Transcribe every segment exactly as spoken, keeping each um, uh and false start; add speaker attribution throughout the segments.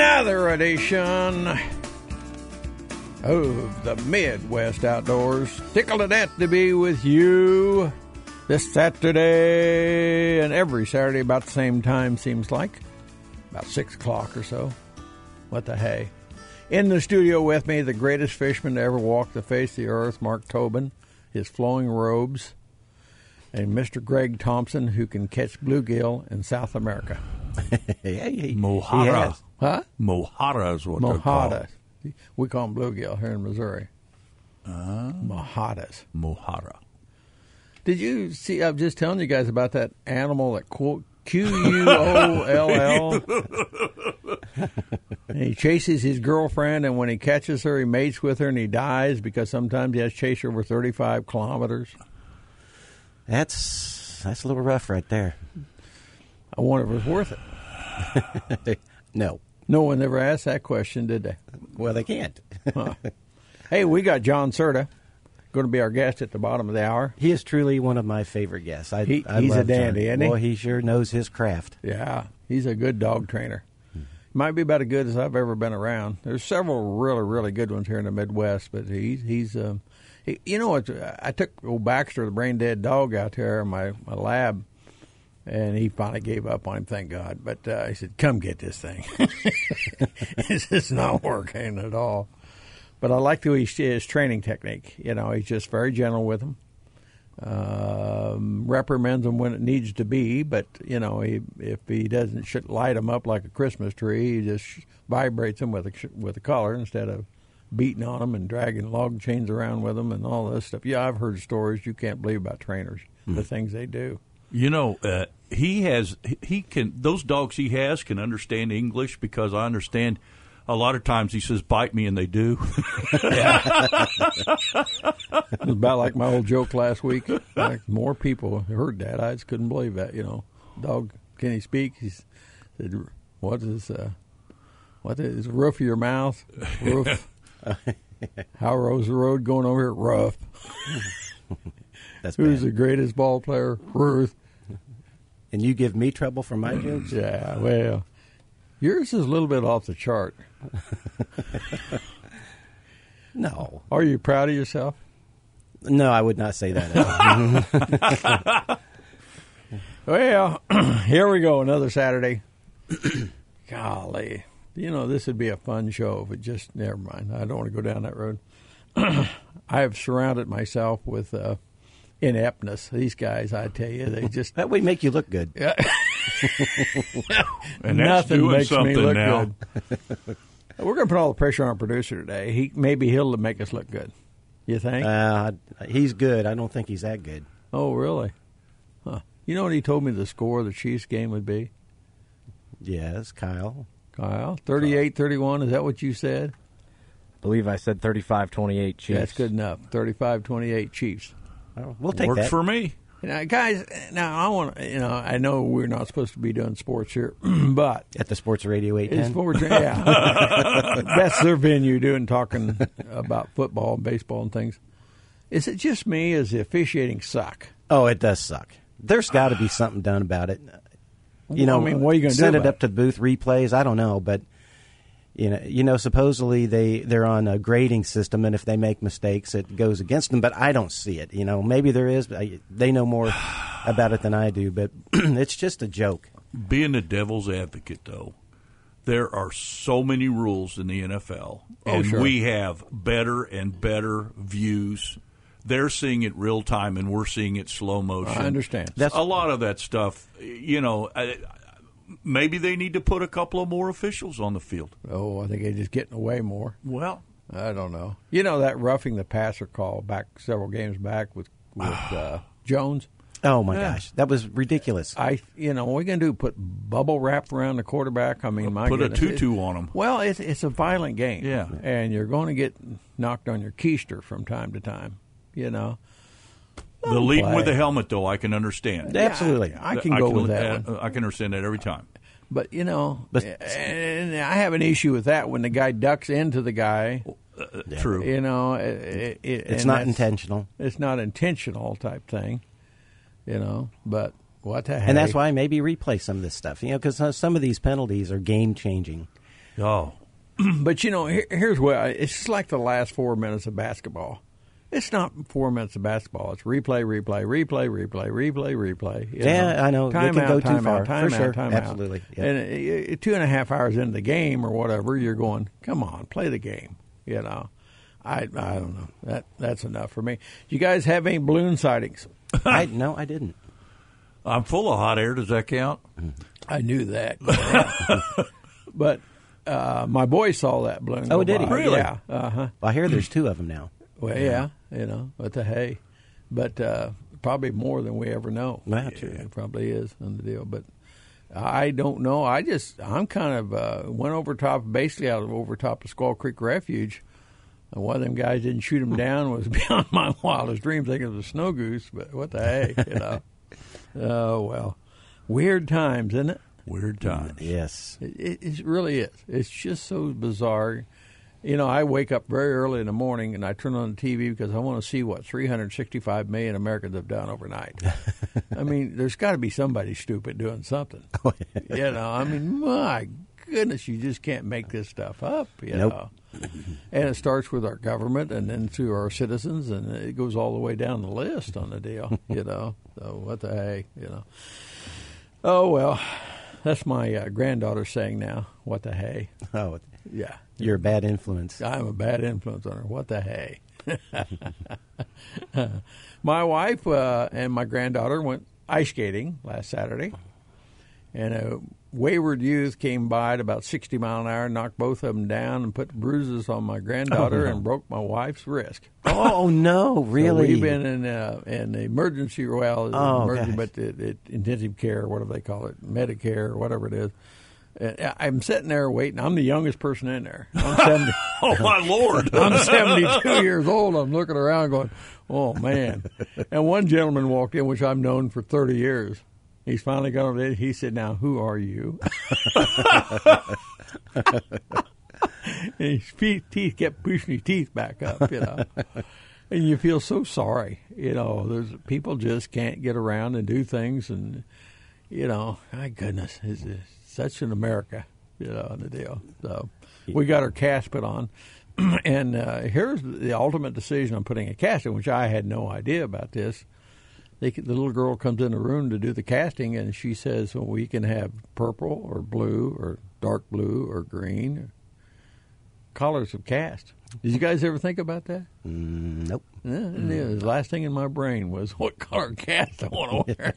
Speaker 1: another edition of the Midwest Outdoors. Tickled to death to be with you this Saturday and every Saturday about the same time, seems like. About six o'clock or so. What the hey. In the studio with me, the greatest fisherman to ever walk the face of the earth, Mark Tobin, his flowing robes, and Mister Greg Thompson, who can catch bluegill in South America.
Speaker 2: hey, hey,
Speaker 3: Mohara.
Speaker 1: Huh?
Speaker 3: Mohara is what they're called.
Speaker 1: Mohada. We call them bluegill here in Missouri. Uh, Mojadas.
Speaker 3: Mohara.
Speaker 1: Did you see, I'm just telling you guys about that animal that Q U O L L. And he chases his girlfriend, and when he catches her, he mates with her, and he dies because sometimes he has to chase her over thirty-five kilometers.
Speaker 2: That's, that's a little rough right there.
Speaker 1: I wonder if it was worth it.
Speaker 2: No.
Speaker 1: No one ever asked that question, did they?
Speaker 2: Well, they can't.
Speaker 1: Huh. Hey, we got John Serta, going to be our guest at the bottom of the hour.
Speaker 2: He is truly one of my favorite guests. I,
Speaker 1: he,
Speaker 2: I
Speaker 1: he's
Speaker 2: love
Speaker 1: a dandy,
Speaker 2: John.
Speaker 1: isn't he?
Speaker 2: Well, he sure knows his craft.
Speaker 1: Yeah, he's a good dog trainer. Hmm. Might be about as good as I've ever been around. There's several really, really good ones here in the Midwest, but he's, he's um, he, you know what, I took old Baxter, the brain-dead dog, out there in my, my lab, and he finally gave up on him, thank God. But uh, he said, come get this thing. It's just not working at all. But I like the way he, his training technique. You know, he's just very gentle with them. Um, reprimands them when it needs to be, but, you know, he, if he doesn't sh- light them up like a Christmas tree, he just sh- vibrates them with a, sh- with a collar instead of beating on them and dragging log chains around with them and all this stuff. Yeah, I've heard stories you can't believe about trainers, mm. the things they do.
Speaker 3: You know, uh, he has, he can, those dogs he has can understand English because I understand a lot of times he says, bite me, and they do.
Speaker 1: It was about like my old joke last week. Like more people heard that. I just couldn't believe that, you know. Dog, can he speak? He said, what is, uh, what is the roof of your mouth? Roof. How rows the road going over here? Rough.
Speaker 2: That's
Speaker 1: Who's
Speaker 2: bad.
Speaker 1: the greatest ball player? Ruth.
Speaker 2: And you give me trouble for my jokes?
Speaker 1: Yeah, well, yours is a little bit off the chart.
Speaker 2: No.
Speaker 1: Are you proud of yourself?
Speaker 2: No, I would not say that.
Speaker 1: Well, here we go, another Saturday. Golly. You know, this would be a fun show if it just, never mind. I don't want to go down that road. I have surrounded myself with uh, ineptness. These guys, I tell you, they just...
Speaker 2: That would make you look good.
Speaker 1: Yeah.
Speaker 3: And that's
Speaker 1: Nothing
Speaker 3: doing
Speaker 1: makes me
Speaker 3: something
Speaker 1: look
Speaker 3: now.
Speaker 1: good. We're going to put all the pressure on our producer today. He Maybe he'll make us look good. You think?
Speaker 2: Uh, he's good. I don't think he's that good.
Speaker 1: Oh, really? Huh. You know what he told me the score of the Chiefs game would be?
Speaker 2: Yes, Kyle.
Speaker 1: Kyle, thirty-eight thirty-one, is that what you said?
Speaker 4: I believe I said thirty-five twenty-eight Chiefs.
Speaker 1: That's good enough. thirty-five twenty-eight Chiefs.
Speaker 2: Well, we'll take
Speaker 3: Works
Speaker 2: that.
Speaker 3: for me.
Speaker 1: Now, guys, now I want to, you know, I know we're not supposed to be doing sports here, but
Speaker 2: At the Sports Radio eight ten?
Speaker 1: it's sports, yeah. That's their venue doing talking about football and baseball and things. Is it just me? Or does the officiating suck?
Speaker 2: Oh, it does suck. There's got to be something done about it. You
Speaker 1: Well,
Speaker 2: know,
Speaker 1: I mean, what are you gonna do
Speaker 2: send it
Speaker 1: about
Speaker 2: up to the booth replays. I don't know, but you know, you know, supposedly they they're on a grading system, and if they make mistakes, it goes against them. But I don't see it. You know, maybe there is. But I, they know more about it than I do. But it's just a joke.
Speaker 3: Being a devil's advocate, though, there are so many rules in the N F L,
Speaker 1: Oh,
Speaker 3: and
Speaker 1: sure.
Speaker 3: we have better and better views. They're seeing it real time, and we're seeing it slow motion.
Speaker 1: I understand.
Speaker 3: That's a lot of that stuff. You know, I, maybe they need to put a couple of more officials on the field.
Speaker 1: Oh, I think they're just getting away more.
Speaker 3: Well,
Speaker 1: I don't know. You know that roughing the passer call back several games back with with uh, Jones.
Speaker 2: Oh my
Speaker 3: Yeah.
Speaker 2: gosh, that was ridiculous.
Speaker 1: I, you know, what are we going to do? Put bubble wrap around the quarterback? I mean, my
Speaker 3: put a
Speaker 1: goodness.
Speaker 3: tutu
Speaker 1: It-
Speaker 3: on them.
Speaker 1: Well, it's it's a violent game.
Speaker 3: Yeah.
Speaker 1: and you're going to get knocked on your keister from time to time. You know, Let
Speaker 3: The
Speaker 1: 'em
Speaker 3: leading
Speaker 1: play.
Speaker 3: with the helmet, though, I can understand.
Speaker 2: Yeah. Absolutely.
Speaker 1: I, I can go with that
Speaker 3: uh,
Speaker 1: one.
Speaker 3: I can understand that every time.
Speaker 1: But you know,
Speaker 2: But-
Speaker 1: and I have an issue with that when the guy ducks into the guy.
Speaker 3: Uh, True.
Speaker 1: You know, it, it,
Speaker 2: It's
Speaker 1: and
Speaker 2: not
Speaker 1: that's-
Speaker 2: intentional.
Speaker 1: It's not intentional type thing. You know, but what the heck?
Speaker 2: And that's why maybe replay some of this stuff, you know, because some of these penalties are game changing.
Speaker 3: Oh.
Speaker 1: But, you know, here, here's what I, it's just like the last four minutes of basketball. It's not four minutes of basketball. It's replay, replay, replay, replay, replay, replay. You
Speaker 2: Yeah,
Speaker 1: know.
Speaker 2: I know.
Speaker 1: Time
Speaker 2: It can
Speaker 1: out,
Speaker 2: go too
Speaker 1: time
Speaker 2: far,
Speaker 1: out, time
Speaker 2: for
Speaker 1: out,
Speaker 2: sure.
Speaker 1: time
Speaker 2: Absolutely,
Speaker 1: out.
Speaker 2: yeah.
Speaker 1: And uh, two and a half hours into the game or whatever, you're going, come on, play the game. You know, I I don't know. That That's enough for me. Do you guys have any balloon sightings?
Speaker 2: I no, I didn't.
Speaker 3: I'm full of hot air. Does that count?
Speaker 1: I knew that. But uh, my boy saw that balloon.
Speaker 2: Oh,
Speaker 1: go
Speaker 2: did he?
Speaker 1: by.
Speaker 3: Really?
Speaker 1: Yeah. Uh-huh.
Speaker 2: Well, I hear there's two of them now.
Speaker 1: Well, yeah, you know, what the hey. But uh, probably more than we ever know.
Speaker 2: Well, true.
Speaker 1: It probably is on the deal. But I don't know. I just, I'm kind of, uh, went over top, basically out of over top of Squaw Creek Refuge. And why them guys didn't shoot him down was beyond my wildest dreams, thinking it was a snow goose. But what the hey, you know. Oh, well. Weird times, isn't it?
Speaker 3: Weird times.
Speaker 2: Yes.
Speaker 1: It, it, it really is. It's just so bizarre. You know, I wake up very early in the morning and I turn on the T V because I want to see what three hundred sixty-five million Americans have done overnight. I mean, there's got to be somebody stupid doing something.
Speaker 2: Oh,
Speaker 1: You know, I mean, my goodness, you just can't make this stuff up, you
Speaker 2: Nope.
Speaker 1: know. And it starts with our government and then through our citizens, and it goes all the way down the list on the deal, you know. So what the hey, you know. Oh, well, that's my uh, granddaughter saying now, what the hey.
Speaker 2: Oh,
Speaker 1: Yeah.
Speaker 2: you're a bad influence.
Speaker 1: I'm a bad influence on her. What the hey? My wife uh, and my granddaughter went ice skating last Saturday, and a wayward youth came by at about sixty mile an hour, knocked both of them down, and put bruises on my granddaughter
Speaker 2: Oh.
Speaker 1: and broke my wife's wrist.
Speaker 2: Oh no, really?
Speaker 1: So we've been in uh, in emergency, well,
Speaker 2: Oh,
Speaker 1: emergency,
Speaker 2: gosh.
Speaker 1: but it, it, intensive care, whatever they call it, Medicare, or whatever it is. And I'm sitting there waiting. I'm the youngest person in there. I'm seventy.
Speaker 3: Oh, my Lord.
Speaker 1: I'm seventy-two years old. I'm looking around going, oh, man. And one gentleman walked in, which I've known for thirty years. He's finally got over there. He said, now, who are you? And his feet, teeth kept pushing his teeth back up, you know. And you feel so sorry. You know, there's people just can't get around and do things. And, you know, my goodness, it's, it's such an America, you know, the deal. So we got our cast put on. And uh, here's the ultimate decision on putting a cast in, which I had no idea about this. They, the little girl comes in the room to do the casting, and she says, well, we can have purple or blue or dark blue or green or colors of cast. Did you guys ever think about that?
Speaker 2: Mm, nope.
Speaker 1: Yeah, yeah, the last thing in my brain was what color cast I want to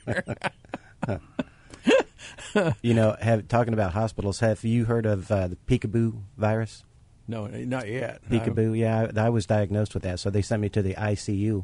Speaker 1: wear.
Speaker 2: You know, have, talking about hospitals, have you heard of uh, the peekaboo virus?
Speaker 1: No, not yet.
Speaker 2: Peekaboo, yeah, I, I was diagnosed with that, so they sent me to the I C U.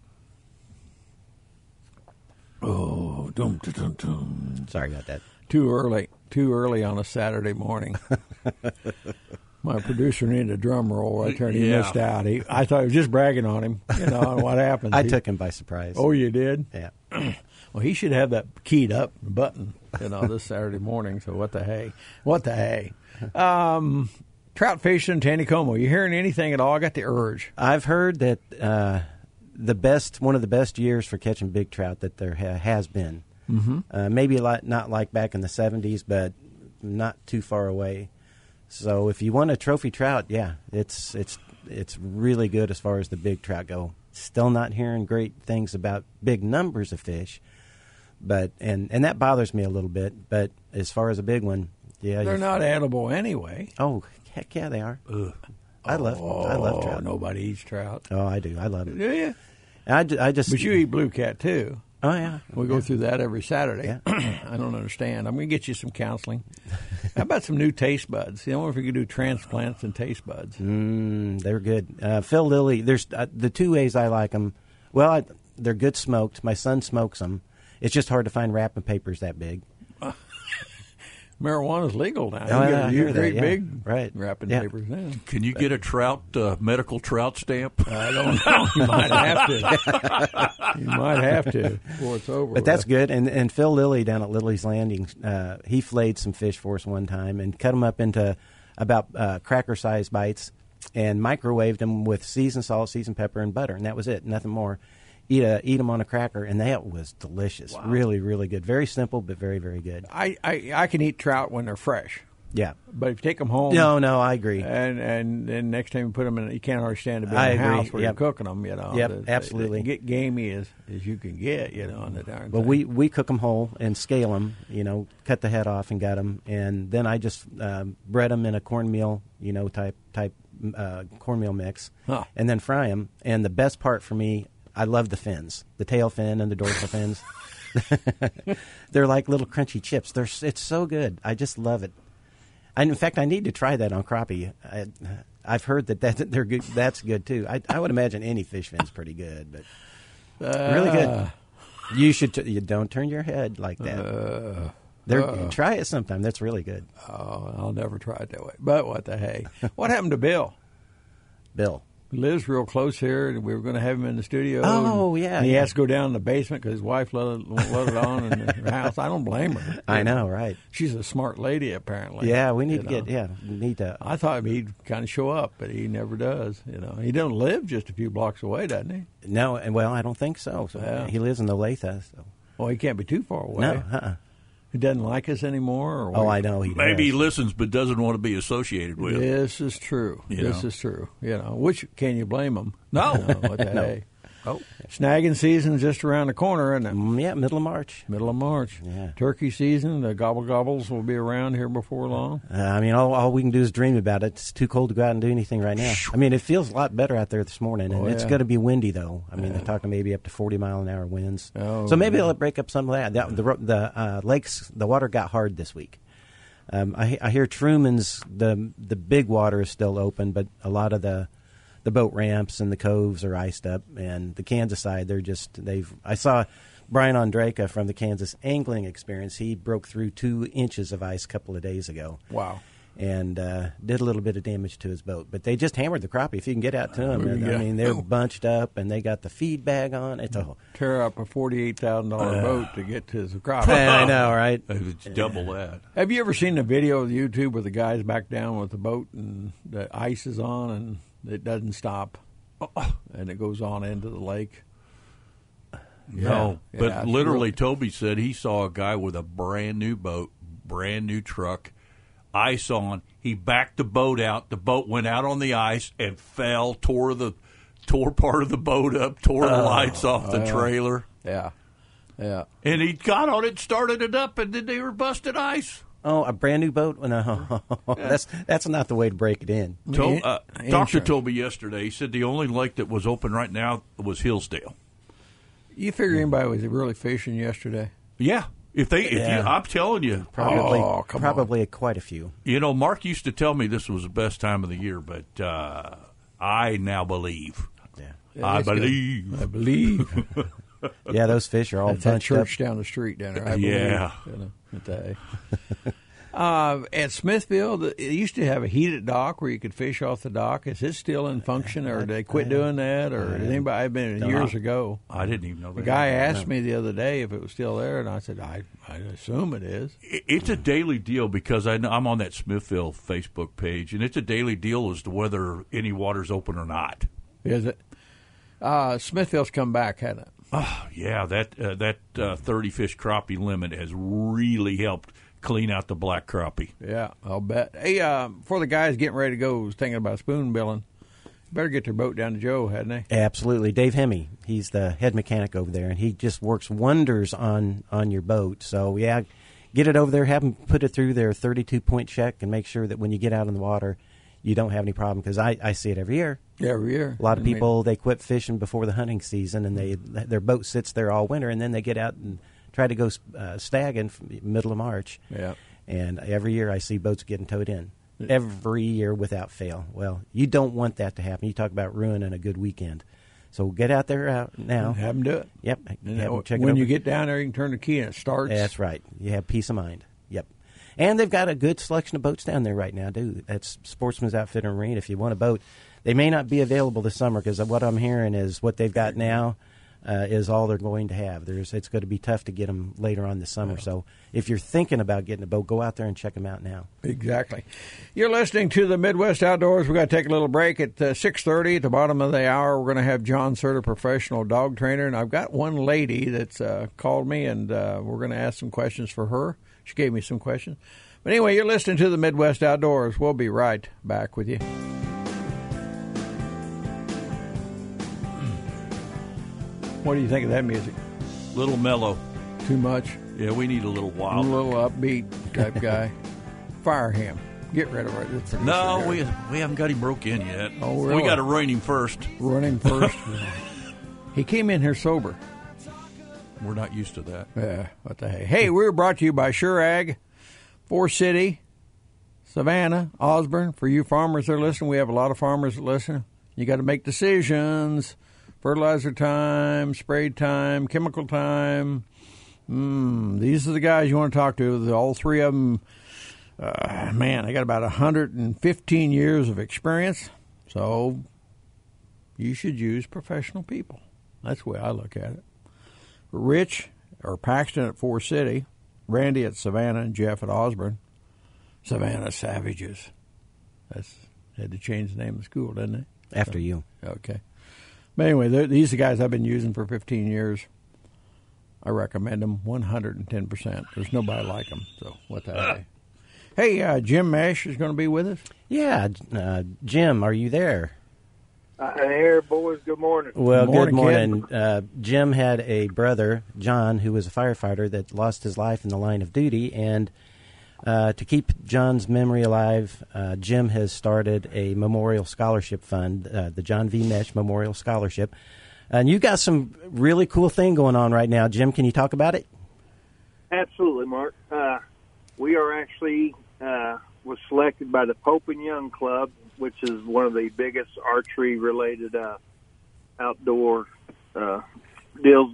Speaker 1: Oh, dum, dum, dum, dum.
Speaker 2: Sorry about that.
Speaker 1: Too early. Too early on a Saturday morning. My producer needed a drum roll right there, and he
Speaker 3: Yeah.
Speaker 1: missed out. He, I thought he was just bragging on him, you know, on what happened.
Speaker 2: I
Speaker 1: He-
Speaker 2: took him by surprise.
Speaker 1: Oh, you did?
Speaker 2: Yeah.
Speaker 1: Well, he should have that keyed up button, you know, this Saturday morning. So what the hey? What the hey? Um, trout fishing in Taneycomo. You hearing anything at all? I got the urge.
Speaker 2: I've heard that uh, the best, one of the best years for catching big trout that there ha- has been. Mm-hmm. Uh, maybe a lot, not like back in the seventies, but not too far away. So if you want a trophy trout, yeah, it's it's it's really good as far as the big trout go. Still not hearing great things about big numbers of fish, but and, and that bothers me a little bit. But as far as a big one, yeah,
Speaker 1: They're
Speaker 2: you-
Speaker 1: not edible anyway.
Speaker 2: Oh heck yeah, they are. I love I love trout.
Speaker 1: Oh, nobody eats trout.
Speaker 2: Oh, I do. I love it.
Speaker 1: Do you?
Speaker 2: And I, ju- I just.
Speaker 1: But you eat blue cat too.
Speaker 2: Oh yeah.
Speaker 1: We go through that every Saturday.
Speaker 2: Yeah.
Speaker 1: I don't understand. I'm going to get you some counseling. How about some new taste buds? You know, if we could do transplants and taste buds.
Speaker 2: Mm, they're good. Uh, Phil Lilly. There's uh, the two ways I like them. Well, I, they're good smoked. My son smokes them. It's just hard to find wrapping papers that big.
Speaker 1: Marijuana's legal now.
Speaker 2: Oh,
Speaker 1: you
Speaker 2: yeah,
Speaker 1: get
Speaker 2: I
Speaker 1: a
Speaker 2: hear that,
Speaker 1: great
Speaker 2: yeah.
Speaker 1: big
Speaker 2: Right.
Speaker 1: wrapping
Speaker 2: Yeah.
Speaker 1: papers now.
Speaker 3: Can you get a trout, uh, medical trout stamp?
Speaker 1: I don't know. You might have to. You might have to before it's over.
Speaker 2: But that's
Speaker 1: with.
Speaker 2: good. And and Phil Lilly down at Lily's Landing, uh, he flayed some fish for us one time and cut them up into about uh, cracker-sized bites and microwaved them with seasoned salt, seasoned pepper, and butter, and that was it. Nothing more. Eat a, eat them on a cracker, and that was delicious. Really, really good. Very simple, but very, very good.
Speaker 1: I, I, I can eat trout when they're fresh.
Speaker 2: Yeah.
Speaker 1: But if you take them home,
Speaker 2: No, no, I agree.
Speaker 1: and and then next time you put them in, you can't understand to be in
Speaker 2: I
Speaker 1: the
Speaker 2: agree.
Speaker 1: house where
Speaker 2: Yep.
Speaker 1: you're cooking them. You know,
Speaker 2: Yep,
Speaker 1: The- the-
Speaker 2: absolutely.
Speaker 1: the get gamey as as you can get. You know, on the darn.
Speaker 2: But
Speaker 1: thing.
Speaker 2: we, we cook them whole and scale them, you know, cut the head off and gut them, and then I just um, bread them in a cornmeal, you know, type type uh, cornmeal mix,
Speaker 1: Huh.
Speaker 2: and then fry them. And the best part for me, I love the fins, the tail fin and the dorsal fins. They're like little crunchy chips. They're s- it's so good. I just love it. And in fact, I need to try that on crappie. I, I've heard that, that they're good. That's good too. I, I would imagine any fish fin's pretty good, but really good. You should. T- you don't turn your head like that.
Speaker 1: Uh,
Speaker 2: They're,
Speaker 1: uh.
Speaker 2: try it sometime. That's really good.
Speaker 1: Oh, I'll never try it that way. But what the hey? What happened to Bill?
Speaker 2: Bill.
Speaker 1: He lives real close here, and we were going to have him in the studio.
Speaker 2: Oh,
Speaker 1: and,
Speaker 2: yeah,
Speaker 1: and he
Speaker 2: yeah.
Speaker 1: has to go down in the basement because his wife let it, won't let it on in the house. I don't blame her.
Speaker 2: I know, right?
Speaker 1: She's a smart lady, apparently.
Speaker 2: Yeah, we need
Speaker 1: you
Speaker 2: to
Speaker 1: know.
Speaker 2: get. Yeah, we need to.
Speaker 1: I thought he'd kind of show up, but he never does. You know, he doesn't live just a few blocks away, doesn't he?
Speaker 2: No, and well, I don't think so. So
Speaker 1: Yeah.
Speaker 2: he lives in Olathe. So
Speaker 1: Well, he can't be too far away.
Speaker 2: no, uh-uh.
Speaker 1: He doesn't like us anymore. Or
Speaker 2: Oh,
Speaker 1: what?
Speaker 2: I know he
Speaker 3: Maybe he
Speaker 2: does.
Speaker 3: listens but doesn't want to be associated with.
Speaker 1: This is true.
Speaker 3: You
Speaker 1: this
Speaker 3: know.
Speaker 1: is true. You know, which can you blame him?
Speaker 3: No.
Speaker 1: You know, what the
Speaker 2: No.
Speaker 1: hey?
Speaker 3: Oh,
Speaker 1: Snagging season's just around the corner, isn't it?
Speaker 2: Mm, yeah, middle of March.
Speaker 1: Middle of March.
Speaker 2: Yeah.
Speaker 1: Turkey season, the gobble gobbles will be around here before long.
Speaker 2: Uh, I mean, all, all we can do is dream about it. It's too cold to go out and do anything right now. I mean, it feels a lot better out there this morning, and
Speaker 1: Oh,
Speaker 2: it's
Speaker 1: yeah.
Speaker 2: going to be windy though. I mean, they're talking maybe up to forty mile an hour winds.
Speaker 1: Oh,
Speaker 2: so maybe
Speaker 1: yeah.
Speaker 2: it'll break up some of that. The the, the uh, lakes, the water got hard this week. Um, I, I hear Truman's the the big water is still open, but a lot of the the boat ramps and the coves are iced up, and the Kansas side they're just they've. I saw Brian Ondraka from the Kansas Angling Experience. He broke through two inches of ice a couple of days ago.
Speaker 1: Wow.
Speaker 2: And uh, did a little bit of damage to his boat, but they just hammered the crappie. If you can get out to them, and,
Speaker 1: Yeah.
Speaker 2: I mean they're bunched up, and they got the feed bag on. It's a whole.
Speaker 1: Tear up a forty-eight thousand dollars boat to get to the crop.
Speaker 2: I know, right?
Speaker 3: it's double that.
Speaker 1: Have you ever seen the video of YouTube where the guy's back down with the boat and the ice is on and it doesn't stop, and it goes on into the lake?
Speaker 3: No,
Speaker 1: Yeah,
Speaker 3: but
Speaker 1: it's
Speaker 3: literally,
Speaker 1: really-
Speaker 3: Toby said he saw a guy with a brand new boat, brand new truck, ice on. He backed the boat out. The boat went out on the ice and fell, tore the tore part of the boat up, tore the lights off the trailer,
Speaker 1: Yeah, yeah.
Speaker 3: and he got on it, started it up, and then they were busted ice.
Speaker 2: Oh, a brand new boat? No, that's that's not the way to break it in.
Speaker 3: To,
Speaker 1: In-
Speaker 3: uh,
Speaker 1: insurance.
Speaker 3: Doctor told me yesterday. He said the only lake that was open right now was Hillsdale.
Speaker 1: You figure anybody was really fishing yesterday?
Speaker 3: Yeah, if they, if
Speaker 2: Yeah.
Speaker 3: you, I'm telling you,
Speaker 2: Probably,
Speaker 1: Oh, come
Speaker 2: probably quite a few.
Speaker 3: you know, Mark used to tell me this was the best time of the year, but uh, I now believe.
Speaker 2: Yeah,
Speaker 3: I
Speaker 1: it's good.
Speaker 3: believe.
Speaker 1: I believe.
Speaker 2: yeah, those fish are all
Speaker 1: That's that
Speaker 2: bunched up.
Speaker 1: church down the street down there. I
Speaker 3: Yeah.
Speaker 1: believe, you know, at the- uh, at Smithfield, it used to have a heated dock where you could fish off the dock. Is it still in function, or did they quit doing that, or did anybody? I've been years ago.
Speaker 3: I didn't even know that.
Speaker 1: The guy asked me the other day if it was still there, and I said I I assume it is.
Speaker 3: It- It's a daily deal because I know, I'm on that Smithville Facebook page, and it's a daily deal as to whether any water's open or not.
Speaker 1: Is it? Uh, Smithfield's come back, hasn't it?
Speaker 3: Oh, yeah, that uh, that uh, thirty fish crappie limit has really helped clean out the black crappie.
Speaker 1: Yeah, I'll bet. Hey, uh, for the guys getting ready to go, was thinking about spoon billing. Better get their boat down to Joe, hadn't they?
Speaker 2: Absolutely, Dave Hemme. He's the head mechanic over there, and he just works wonders on on your boat. So yeah, get it over there, have them put it through their thirty-two point check, and make sure that when you get out in the water, you don't have any problem. Because I, I see it every year.
Speaker 1: Every year.
Speaker 2: A lot of
Speaker 1: I mean,
Speaker 2: people they quit fishing before the hunting season, and they their boat sits there all winter, and then they get out and try to go uh, stagging from the middle of March.
Speaker 1: Yeah.
Speaker 2: And every year I see boats getting towed in. Every year without fail. Well, you don't want that to happen. You talk about ruining a good weekend. So get out there out now.
Speaker 1: Have them do it.
Speaker 2: Yep.
Speaker 1: And
Speaker 2: Have 'em
Speaker 1: that-
Speaker 2: check it
Speaker 1: when you
Speaker 2: over.
Speaker 1: get down there, you can turn the key and it starts.
Speaker 2: That's right. You have peace of mind. Yep. And they've got a good selection of boats down there right now, too. That's Sportsman's Outfitter and Marine. If you want a boat, they may not be available this summer because what I'm hearing is what they've got now uh, is all they're going to have. There's It's going to be tough to get them later on this summer. So if you're thinking about getting a boat, go out there and check them out now.
Speaker 1: Exactly. You're listening to the Midwest Outdoors. We've got to take a little break at uh, six thirty. At the bottom of the hour, we're going to have John Serta, professional dog trainer. And I've got one lady that's uh, called me, and uh, we're going to ask some questions for her. She gave me some questions. But anyway, you're listening to the Midwest Outdoors. We'll be right back with you. What do you think of that music?
Speaker 3: Little mellow.
Speaker 1: Too much?
Speaker 3: Yeah, we need a little
Speaker 1: A
Speaker 3: wild.
Speaker 1: little upbeat type guy. Fire him. Get rid of it.
Speaker 3: No, we we haven't got him broke in yet.
Speaker 1: Oh, really?
Speaker 3: We got to run him first.
Speaker 1: Run him first. He came in here sober.
Speaker 3: We're not used to that.
Speaker 1: Yeah, what the heck. Hey, we're brought to you by Sure Ag, Forest City, Savannah, Osborne. For you farmers that are listening, we have a lot of farmers that listen. You got to make decisions. Fertilizer time, spray time, chemical time. Mm, these are the guys you want to talk to. All three of them, uh, man, they got about one hundred fifteen years of experience. So you should use professional people. That's the way I look at it. Rich or Paxton at Forest City, Randy at Savannah, and Jeff at Osborne. Savannah Savages. That's had to change the name of the school, didn't they?
Speaker 2: After
Speaker 1: so,
Speaker 2: you.
Speaker 1: Okay. But anyway, these are the guys I've been using for fifteen years. I recommend them one hundred ten percent. There's nobody like them. So what the heck? Hey, uh, Jim Mesh is going to be with us.
Speaker 2: Yeah, uh, Jim, are you there?
Speaker 5: I'm here, boys. Good morning.
Speaker 2: Well,
Speaker 1: Morning,
Speaker 2: good morning. Uh, Jim had a brother, John, who was a firefighter that lost his life in the line of duty. And uh, to keep John's memory alive, uh, Jim has started a memorial scholarship fund, uh, the John V. Mesh Memorial Scholarship. And you got some really cool thing going on right now. Jim, can you talk about it?
Speaker 5: Absolutely, Mark. Uh, we are actually uh, was selected by the Pope and Young Club, which is one of the biggest archery-related uh, outdoor uh, deals,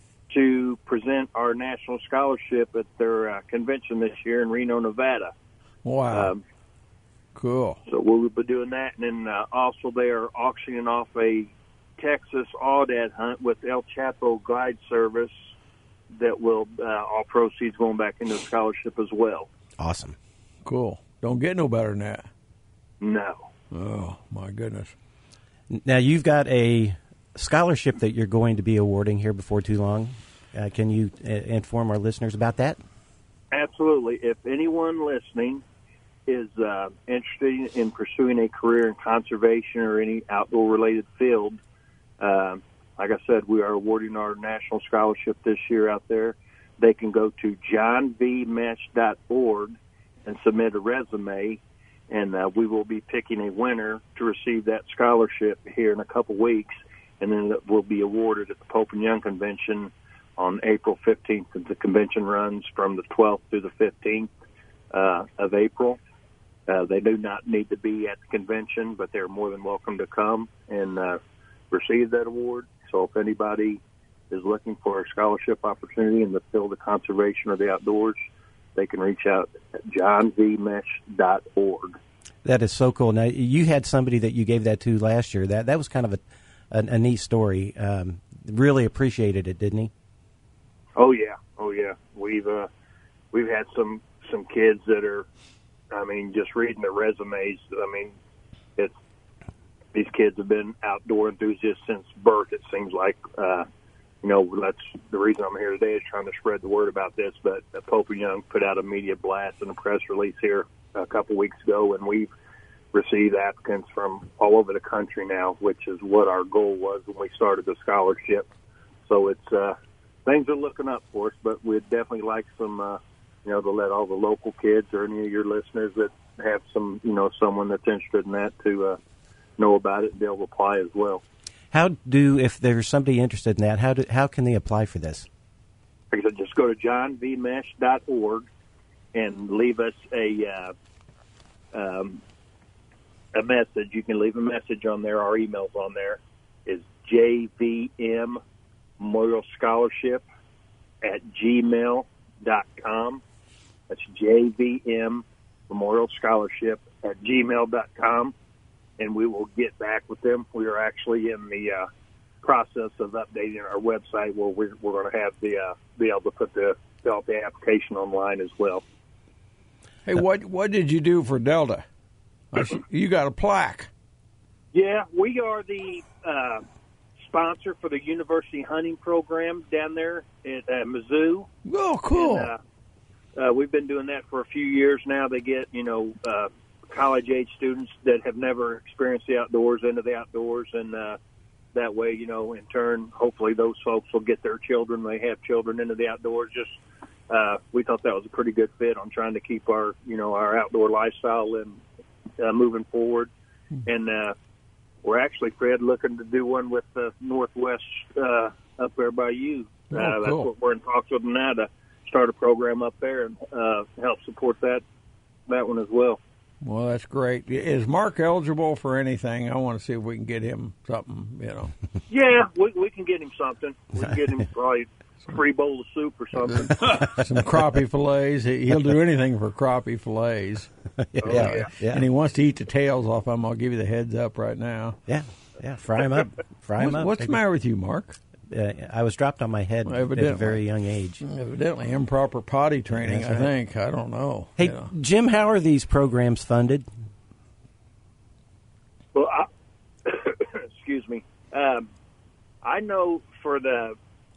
Speaker 5: to present our national scholarship at their uh, convention this year in Reno, Nevada.
Speaker 1: Wow.
Speaker 5: Um,
Speaker 1: cool.
Speaker 5: so we'll be doing that. And then uh, also they are auctioning off a Texas Aoudad hunt with El Chapo Guide Service that will, uh, all proceeds going back into the scholarship as well.
Speaker 2: Awesome.
Speaker 1: Cool. Don't get no better than that.
Speaker 5: No.
Speaker 1: Oh, my goodness.
Speaker 2: Now, you've got a scholarship that you're going to be awarding here before too long. Uh, can you uh, inform our listeners about that?
Speaker 5: Absolutely. If anyone listening is uh, interested in pursuing a career in conservation or any outdoor-related field, uh, like I said, we are awarding our national scholarship this year out there. They can go to john v mesh dot org and submit a resume, and uh, we will be picking a winner to receive that scholarship here in a couple weeks, and then it will be awarded at the Pope and Young Convention on April fifteenth. The convention runs from the twelfth through the fifteenth uh, of April. Uh, they do not need to be at the convention, but they're more than welcome to come and uh, receive that award. So if anybody is looking for a scholarship opportunity in the field of conservation or the outdoors, they can reach out at john v mesh dot org.
Speaker 2: That is so cool. Now, you had somebody that you gave that to last year. That that was kind of a, a, a neat story. Um, really appreciated it, didn't he?
Speaker 5: Oh yeah, oh yeah. We've uh, we've had some some kids that are, I mean, just reading their resumes. I mean, it's these kids have been outdoor enthusiasts since birth. It seems like, uh, you know, that's the reason I'm here today, is trying to spread the word about this. But uh, Pope and Young put out a media blast and a press release here a couple weeks ago, and we've received applicants from all over the country now, which is what our goal was when we started the scholarship. So it's uh, things are looking up for us, but we'd definitely like some, uh, you know, to let all the local kids or any of your listeners that have some, you know, someone that's interested in that to uh, know about it and be able to apply as well.
Speaker 2: How do, if there's somebody interested in that, how do, how can they apply for this?
Speaker 5: Like I said, just go to john v mesh dot org and leave us a uh, um, a message. You can leave a message on there. Our email's on there. Is J V M Memorial Scholarship at gmail dot com. That's J V M Memorial Scholarship at gmail dot com, and we will get back with them. We are actually in the uh, process of updating our website where we're, we're going to have the uh, be able to put the Delta application online as well.
Speaker 1: Hey, what what did you do for Delta? I see, you got a plaque.
Speaker 5: Yeah, we are the uh, sponsor for the university hunting program down there at uh, Mizzou.
Speaker 1: Oh, cool.
Speaker 5: And, uh, uh, we've been doing that for a few years now. They get, you know, uh, college-age students that have never experienced the outdoors into the outdoors, and uh, that way, you know, in turn, hopefully those folks will get their children, they have children, into the outdoors. Just uh, we thought that was a pretty good fit on trying to keep our, you know, our outdoor lifestyle and uh, moving forward. Mm-hmm. And uh, we're actually, Fred, looking to do one with uh, Northwest uh, up there by you.
Speaker 1: Oh,
Speaker 5: uh, that's
Speaker 1: cool.
Speaker 5: what we're in talks with them now, to start a program up there and uh, help support that that one as well.
Speaker 1: Well, that's great. Is Mark eligible for anything? I want to see if we can get him something, you know.
Speaker 5: Yeah, we we can get him something. We can get him probably a free bowl of soup or something.
Speaker 1: Some crappie fillets. He- He'll do anything for crappie fillets.
Speaker 2: yeah,
Speaker 5: Oh, yeah.
Speaker 2: yeah,
Speaker 1: And he wants to eat the tails off them. I'll give you the heads up right now.
Speaker 2: yeah, yeah. Fry him up. Fry him
Speaker 1: What's,
Speaker 2: up.
Speaker 1: what's the matter with you, Mark?
Speaker 2: Uh, I was dropped on my head
Speaker 1: Well,
Speaker 2: at a
Speaker 1: evidently.
Speaker 2: very young age.
Speaker 1: Evidently improper potty training,
Speaker 2: That's
Speaker 1: I
Speaker 2: right.
Speaker 1: think. I don't know.
Speaker 2: Hey,
Speaker 1: you know.
Speaker 2: Jim, how are these programs funded?
Speaker 5: Well, I, excuse me. Um, I know for the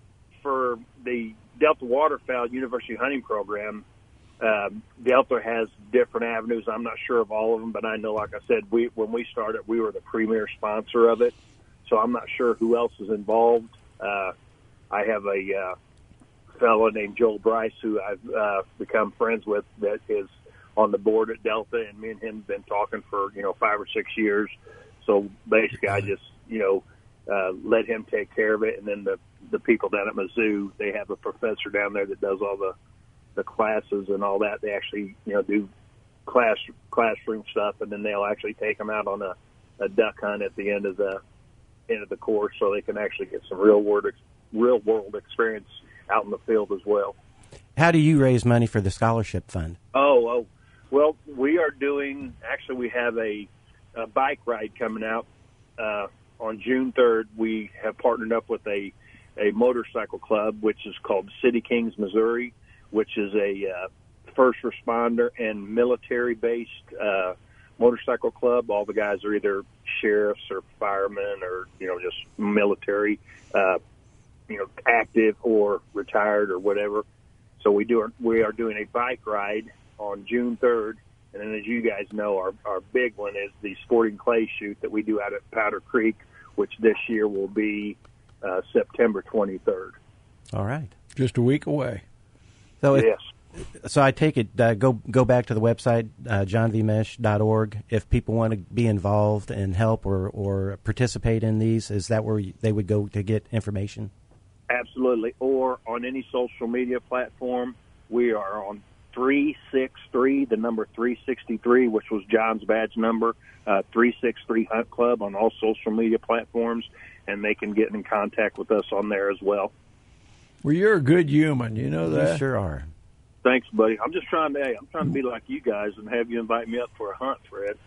Speaker 5: for the Delta Waterfowl University Hunting Program, um, Delta has different avenues. I'm not sure of all of them, but I know, like I said, we when we started, we were the premier sponsor of it. So I'm not sure who else is involved. Uh, I have a uh, fellow named Joel Bryce who I've uh, become friends with that is on the board at Delta, and me and him have been talking for, you know, five or six years. So basically I just, you know, uh, let him take care of it. And then the, the people down at Mizzou, they have a professor down there that does all the, the classes and all that. They actually, you know, do class classroom stuff, and then they'll actually take them out on a, a duck hunt at the end of the end of the course, so they can actually get some real world real world experience out in the field as well.
Speaker 2: How do you raise money for the scholarship fund?
Speaker 5: Oh, oh, well, we are doing. Actually, we have a, a bike ride coming out uh, on June third. We have partnered up with a a motorcycle club, which is called City Kings, Missouri, which is a uh, first responder and military based uh, motorcycle club. All the guys are either sheriffs or firemen or, you know, just military, uh, you know, active or retired or whatever. So we do. We are doing a bike ride on June third, and then, as you guys know, our our big one is the sporting clay shoot that we do out at Powder Creek, which this year will be uh, September twenty-third.
Speaker 2: All right.
Speaker 1: Just a week away.
Speaker 2: So if,
Speaker 5: Yes.
Speaker 2: So I take it, uh, go go back to the website, uh, john v mesh dot org. If people want to be involved and help or, or participate in these, is that where they would go to get information?
Speaker 5: Absolutely. Or on any social media platform, we are on three six three, the number three sixty-three, which was John's badge number, uh, three six three Hunt Club on all social media platforms, and they can get in contact with us on there as well.
Speaker 1: Well, you're a good human. You know that?
Speaker 2: You sure are.
Speaker 5: Thanks, buddy. I'm just trying to, hey, I'm trying to be like you guys and have you invite me up for a hunt, Fred.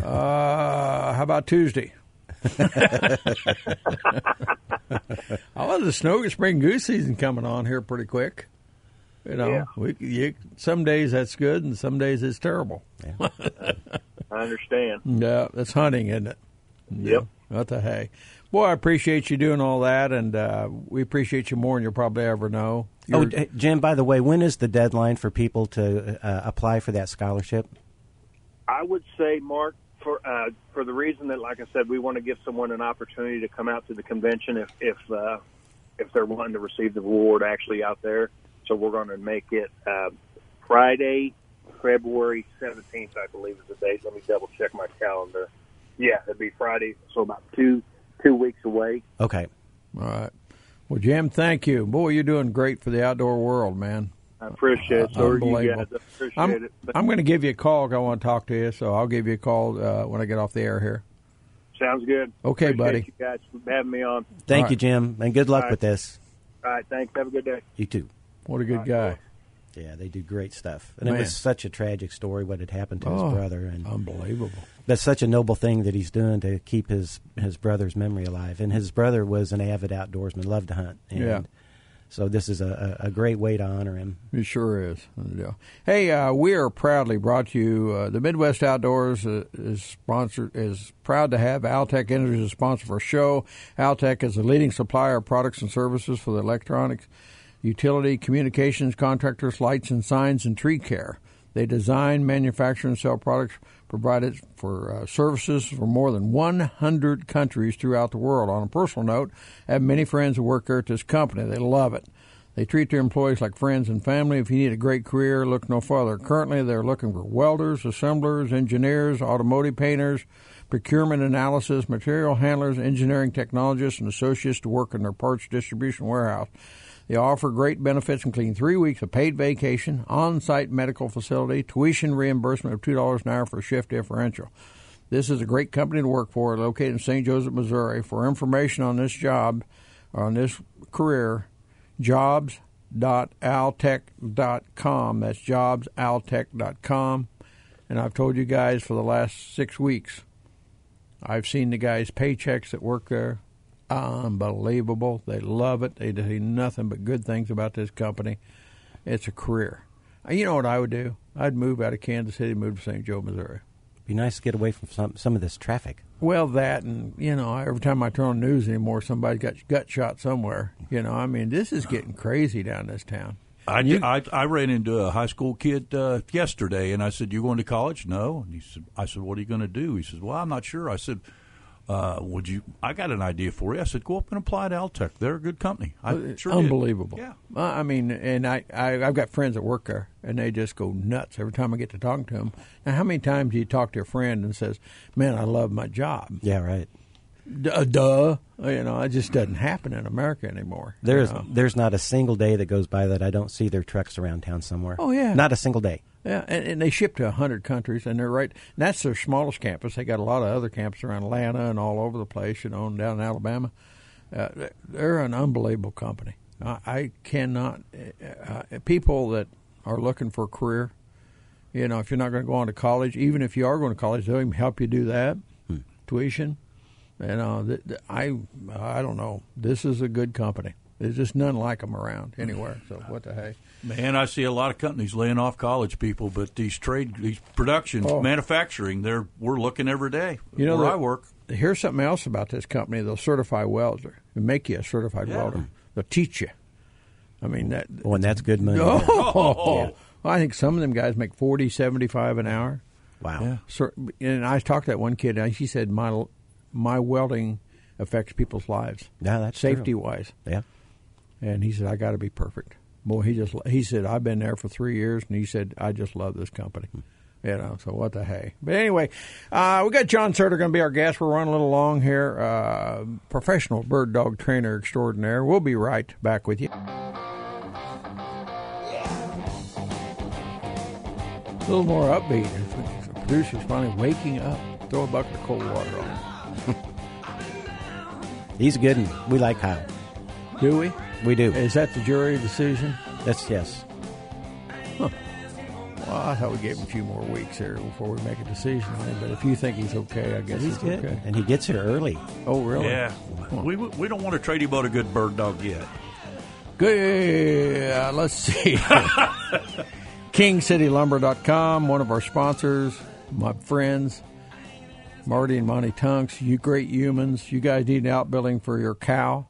Speaker 1: Uh, how about Tuesday? Oh, the snow spring goose season coming on here pretty quick. You know,
Speaker 5: Yeah.
Speaker 1: we you, some days that's good and some days it's terrible.
Speaker 2: Yeah.
Speaker 5: I understand.
Speaker 1: Yeah, that's hunting, isn't it?
Speaker 5: Yep.
Speaker 1: What the hey. Boy, I appreciate you doing all that, and uh, we appreciate you more than you'll probably ever know.
Speaker 2: Oh,
Speaker 1: You're-
Speaker 2: d- Jim, by the way, when is the deadline for people to uh, apply for that scholarship?
Speaker 5: I would say, Mark, for uh, for the reason that, like I said, we want to give someone an opportunity to come out to the convention if if uh, if they're wanting to receive the reward actually out there. So we're going to make it uh, Friday, February seventeenth, I believe is the date. Let me double check my calendar. Yeah, it'd be Friday, so about two two weeks away.
Speaker 2: Okay.
Speaker 1: all right. Well, Jim, thank you. Boy, you're doing great for the outdoor world, man.
Speaker 5: I appreciate it. So are you
Speaker 1: Unbelievable.
Speaker 5: guys. I appreciate
Speaker 1: I'm,
Speaker 5: it.
Speaker 1: I'm going to give you a call. I want to talk to you, so I'll give you a call uh, when I get off the air here.
Speaker 5: Sounds good.
Speaker 1: Okay,
Speaker 5: Appreciate
Speaker 1: buddy.
Speaker 5: you guys for having me on.
Speaker 2: Thank
Speaker 1: All
Speaker 2: you,
Speaker 1: right.
Speaker 2: Jim, and good luck
Speaker 5: All right.
Speaker 2: with this.
Speaker 5: All right, thanks. Have a good day.
Speaker 2: You too.
Speaker 1: What a good
Speaker 5: All
Speaker 1: guy.
Speaker 5: right.
Speaker 2: Yeah, they do great stuff. And it
Speaker 1: Man.
Speaker 2: was such a tragic story what had happened to
Speaker 1: Oh,
Speaker 2: his brother. And
Speaker 1: Unbelievable.
Speaker 2: that's such a noble thing that he's doing to keep his, his brother's memory alive. And his brother was an avid outdoorsman, loved to hunt. And
Speaker 1: Yeah.
Speaker 2: so this is a, a great way to honor him.
Speaker 1: It sure is. Yeah. Hey, uh, we are proudly brought to you. Uh, the Midwest Outdoors uh, is sponsored is proud to have Altec Energy as a sponsor for our show. Altec is a leading supplier of products and services for the electronics utility, communications, contractors, lights and signs, and tree care. They design, manufacture, and sell products provided for uh, services for more than one hundred countries throughout the world. On a personal note, I have many friends who work there at this company. They love it. They treat their employees like friends and family. If you need a great career, look no further. Currently, they're looking for welders, assemblers, engineers, automotive painters, procurement analysis, material handlers, engineering technologists, and associates to work in their parts distribution warehouse. They offer great benefits, including three weeks of paid vacation, on-site medical facility, tuition reimbursement of two dollars an hour for shift differential. This is a great company to work for, located in Saint Joseph, Missouri. For information on this job, or on this career, jobs dot altech dot com. That's jobs altech dot com. And I've told you guys for the last six weeks, I've seen the guys' paychecks that work there. Unbelievable. They love it. They do nothing but good things about this company. It's a career. You know what I would do? I'd move out of Kansas City, move to Saint Joe, Missouri.
Speaker 2: Be nice to get away from some some of this traffic.
Speaker 1: Well, that, and, you know, every time I turn on the news anymore, somebody got gut shot somewhere. You know, I mean, this is getting crazy down this town.
Speaker 3: I,
Speaker 1: You-
Speaker 3: I, I ran into a high school kid uh, yesterday, and I said, "You going to college?" "No." And he said, "I said, what are you going to do?" He says, "Well, I'm not sure." I said, uh, "Would you? I got an idea for you." I said, "Go up and apply to Altech. They're a good company." I sure did.
Speaker 1: Unbelievable.
Speaker 3: Yeah.
Speaker 1: Uh, I mean, and I, I, I've got friends that work there, and they just go nuts every time I get to talk to them. Now, how many times do you talk to a friend and says, "Man, I love my job"?
Speaker 2: Yeah, right.
Speaker 1: Duh, duh. You know, it just doesn't happen in America anymore.
Speaker 2: There's
Speaker 1: you know?
Speaker 2: there's not a single day that goes by that I don't see their trucks around town somewhere.
Speaker 1: Oh, yeah.
Speaker 2: Not a single day.
Speaker 1: Yeah, and, and they ship to a hundred countries, and they're right. And that's their smallest campus. They got a lot of other campuses around Atlanta and all over the place, you know, and down in Alabama. Uh, they're an unbelievable company. I, I cannot. Uh, uh, people that are looking for a career, you know, if you're not going to go on to college, even if you are going to college, they'll even help you do that. Hmm. Tuition, you know. Th- th- I I don't know. This is a good company. There's just none like them around anywhere. So what the heck?
Speaker 3: Man, I see a lot of companies laying off college people, but these trade, these production,
Speaker 1: Oh.
Speaker 3: manufacturing, they're we're looking every day.
Speaker 1: You know,
Speaker 3: where
Speaker 1: the-
Speaker 3: I work.
Speaker 1: Here's something else about this company. They'll certify welder. They'll make you a certified
Speaker 3: Yeah.
Speaker 1: welder. They'll teach you. I mean, that.
Speaker 2: Oh, and that's good money.
Speaker 1: Oh,
Speaker 3: Yeah.
Speaker 1: I think some of them guys make forty, seventy-five an hour.
Speaker 2: Wow.
Speaker 3: Yeah.
Speaker 1: So, and I talked to that one kid, and he said, my my welding affects people's lives.
Speaker 2: Yeah, that's true.
Speaker 1: Safety-wise.
Speaker 2: Yeah.
Speaker 1: And he said, I got to be perfect. Boy, he just he said, I've been there for three years, and he said, I just love this company. You know, so what the hey. But anyway, uh, we got John Sutter going to be our guest. We're running a little long here. Uh, professional bird dog trainer extraordinaire. We'll be right back with you. A little more upbeat. The producer's finally waking up. Throw a bucket of cold water on him.
Speaker 2: He's a good one. We like Kyle.
Speaker 1: Do we?
Speaker 2: We do.
Speaker 1: Is that the jury decision?
Speaker 2: That's yes.
Speaker 1: Well, I thought we gave him a few more weeks here before we make a decision on him. But if you think he's okay, I guess
Speaker 2: He's
Speaker 1: it's
Speaker 2: good.
Speaker 1: okay.
Speaker 2: And he gets here early.
Speaker 1: Oh, really?
Speaker 3: Yeah, we we don't want to trade him on a good bird dog yet.
Speaker 1: Good. Uh, let's see. king city lumber dot com, one of our sponsors, my friends, Marty and Monty Tunks, you great humans. You guys need an outbuilding for your cow.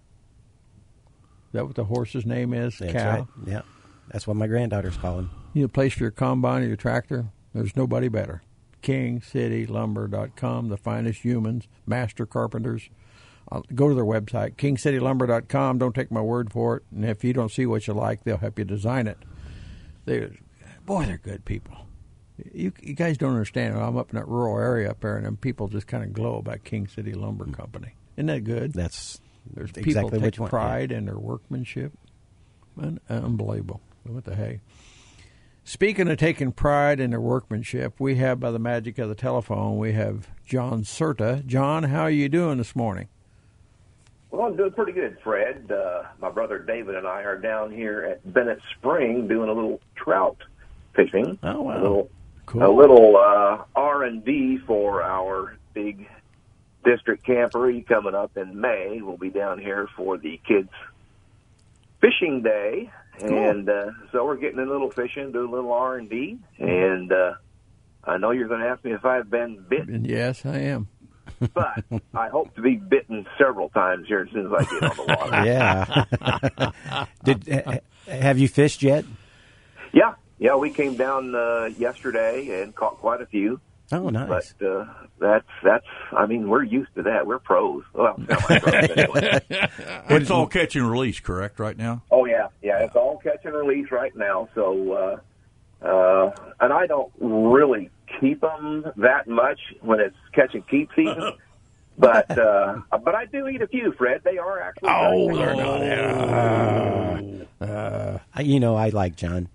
Speaker 1: Is that what the horse's name is?
Speaker 2: That's
Speaker 1: cow.
Speaker 2: right. Yeah. That's what my granddaughter's calling.
Speaker 1: You need a place for your combine or your tractor? There's nobody better. king city lumber dot com, the finest humans, master carpenters. Uh, go to their website, king city lumber dot com. Don't take my word for it. And if you don't see what you like, they'll help you design it. They, boy, they're good people. You, you guys don't understand. I'm up in that rural area up there, and then people just kind of glow about King City Lumber Company. Isn't that good?
Speaker 2: That's
Speaker 1: There's
Speaker 2: exactly
Speaker 1: people
Speaker 2: what
Speaker 1: take
Speaker 2: you want.
Speaker 1: pride in their workmanship. Un- unbelievable. What the heck? Speaking of taking pride in their workmanship, we have, by the magic of the telephone, we have John Serta. John, how are you doing this morning?
Speaker 6: Well, I'm doing pretty good, Fred. Uh, my brother David and I are down here at Bennett Spring doing a little trout fishing.
Speaker 1: Oh, wow.
Speaker 6: A little,
Speaker 1: Cool.
Speaker 6: a little uh, R and D for our big district camporee coming up in May. We'll be down here for the kids' fishing day.
Speaker 1: Cool.
Speaker 6: And uh, so we're getting a little fishing, doing a little R and D. And uh, I know you're going to ask me if I've been bitten.
Speaker 1: And yes, I am.
Speaker 6: But I hope to be bitten several times here as soon as I get on the water.
Speaker 2: Yeah. Did uh, Have you fished yet?
Speaker 6: Yeah, yeah, we came down uh, yesterday and caught quite a few.
Speaker 2: Oh, nice.
Speaker 6: But uh, that's that's. I mean, we're used to that. We're pros. Well, semi-pros anyway.
Speaker 3: It's all catch and release, correct? Right now.
Speaker 6: Oh yeah, yeah. It's all catch and release right now. So, uh, uh, and I don't really keep them that much when it's catch and keep season. But uh, but I do eat a few, Fred. They are actually.
Speaker 1: Oh, they're not. Uh,
Speaker 2: uh, you know, I like John.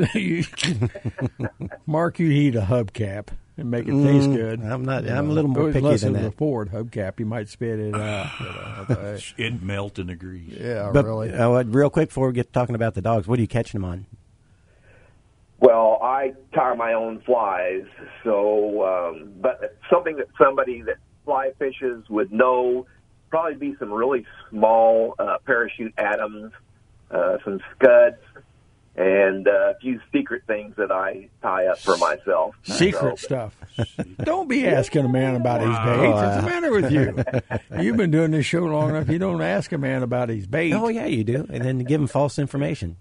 Speaker 1: Mark, you eat a hubcap and make it taste
Speaker 2: Mm,
Speaker 1: good.
Speaker 2: I'm not. I'm a little more picky
Speaker 1: Unless
Speaker 2: than
Speaker 1: it was a
Speaker 2: that.
Speaker 1: Ford hubcap, you might spit it out. You know,
Speaker 3: It'd melt in the grease.
Speaker 1: yeah,
Speaker 2: But
Speaker 1: really.
Speaker 2: uh, what- real quick before we get talking about the dogs, what are you catching them on?
Speaker 6: Well, I tie my own flies, so um, but something that somebody that fly fishes would know, probably be some really small uh, parachute atoms, uh, some scuds, and uh, a few secret things that I tie up for myself.
Speaker 1: Secret
Speaker 6: So,
Speaker 1: stuff. Don't be asking a man about his baits. What's the matter with you? You've been doing this show long enough. You don't ask a man about his baits.
Speaker 2: Oh yeah, you do, and then give them false information.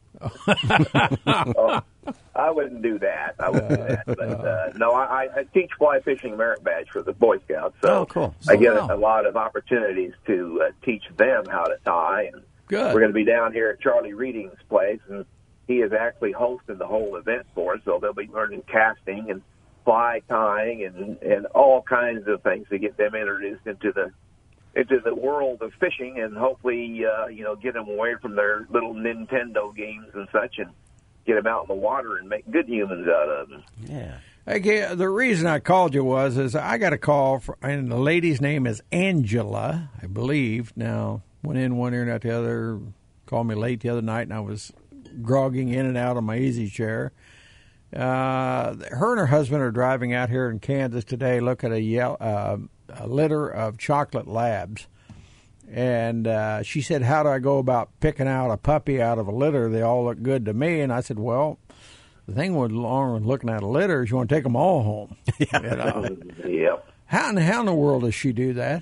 Speaker 6: oh, I wouldn't do that. I wouldn't do that. But uh, no, I, I teach fly fishing merit badge for the Boy Scouts. So
Speaker 2: Oh, cool.
Speaker 6: I get
Speaker 3: wow.
Speaker 6: a, a lot of opportunities to uh, teach them how to tie. And
Speaker 1: Good.
Speaker 6: we're going to be down here at Charlie Reading's place, and he is actually hosting the whole event for us. So they'll be learning casting and fly tying and and all kinds of things to get them introduced into the into the world of fishing, and hopefully, uh, you know, get them away from their little Nintendo games and such, and get them out in the water and make good humans out of them.
Speaker 2: Yeah.
Speaker 1: Okay, the reason I called you was is I got a call, for, and the lady's name is Angela, I believe. Now, went in one ear and out the other, called me late the other night, and I was grogging in and out of my easy chair. Uh, her and her husband are driving out here in Kansas today, look at a, yell, uh, a litter of chocolate labs. And uh, she said, how do I go about picking out a puppy out of a litter? They all look good to me. And I said, well, the thing with along with looking at a litter is you want to take them all home. Yeah. You know?
Speaker 6: Yep.
Speaker 1: How in, how in the world does she do that?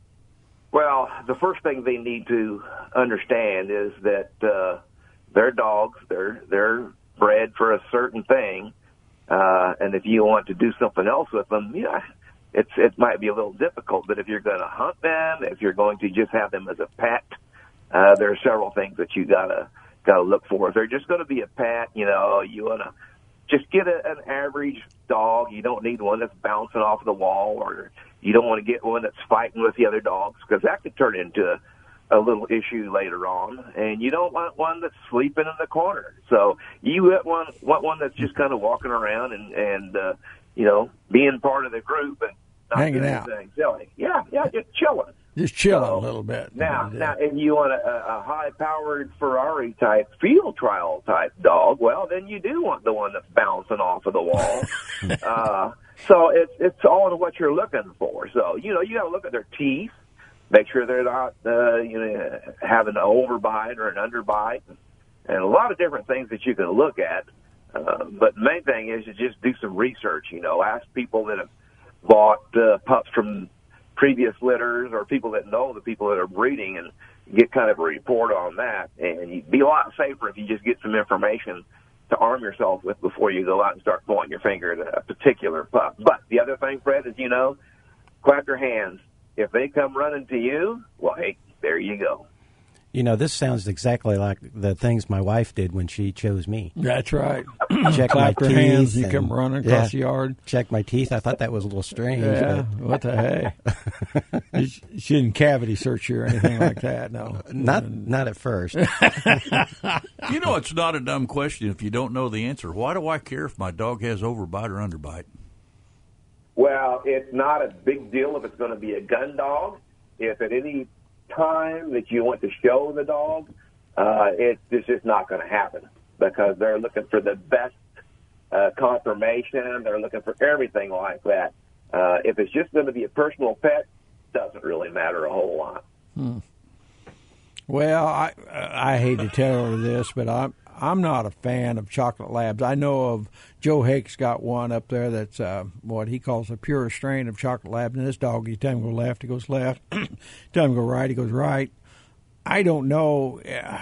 Speaker 6: Well, the first thing they need to understand is that uh, they're dogs. They're they're bred for a certain thing, uh, and if you want to do something else with them, yeah, it's it might be a little difficult. But if you're going to hunt them, if you're going to just have them as a pet, uh, there are several things that you gotta gotta look for. If they're just going to be a pet, you know, you want to just get a, an average dog. You don't need one that's bouncing off the wall, or you don't want to get one that's fighting with the other dogs, because that could turn into a, a little issue later on. And you don't want one that's sleeping in the corner. So you want one, want one that's just kind of walking around and, and uh, you know, being part of the group and not
Speaker 1: Hanging
Speaker 6: doing
Speaker 1: out.
Speaker 6: anything silly. Yeah, yeah, just chilling.
Speaker 1: Just chilling
Speaker 6: So,
Speaker 1: a little bit.
Speaker 6: Now,
Speaker 1: Yeah.
Speaker 6: now, if you want a, a high-powered Ferrari type field trial type dog, well, then you do want the one that's bouncing off of the wall. uh, so it's it's all in what you're looking for. So you know you got to look at their teeth, make sure they're not uh, you know having an overbite or an underbite, and a lot of different things that you can look at. Uh, but the main thing is to just do some research. You know, ask people that have bought uh, pups from previous litters, or people that know the people that are breeding, and get kind of a report on that. And you'd be a lot safer if you just get some information to arm yourself with before you go out and start pointing your finger at a particular pup. But the other thing, Fred, is, you know, clap your hands. If they come running to you, well, hey, there you go.
Speaker 2: You know, this sounds exactly like the things my wife did when she chose me.
Speaker 1: That's right.
Speaker 2: Check my
Speaker 1: Clap your
Speaker 2: teeth.
Speaker 1: hands, you
Speaker 2: and-
Speaker 1: come running across
Speaker 2: yeah,
Speaker 1: the yard.
Speaker 2: Check my teeth. I thought that was a little strange.
Speaker 1: Yeah,
Speaker 2: but
Speaker 1: what the hey? she, she didn't cavity search you or anything like that, no.
Speaker 2: Not, not at first.
Speaker 3: You know, it's not a dumb question if you don't know the answer. Why do I care if my dog has overbite or underbite?
Speaker 6: Well, it's not a big deal if it's going to be a gun dog. If at any time that you want to show the dog, uh, it, it's just not going to happen, because they're looking for the best uh, confirmation. They're looking for everything like that. Uh, if it's just going to be a personal pet, doesn't really matter a whole lot.
Speaker 1: Hmm. Well, I I hate to tell her this, but I'm I'm not a fan of chocolate labs. I know of Joe Hake's got one up there that's uh, what he calls a pure strain of chocolate labs. And this dog, you tell him to go left, he goes left. Tell him to go right, he goes right. I don't know.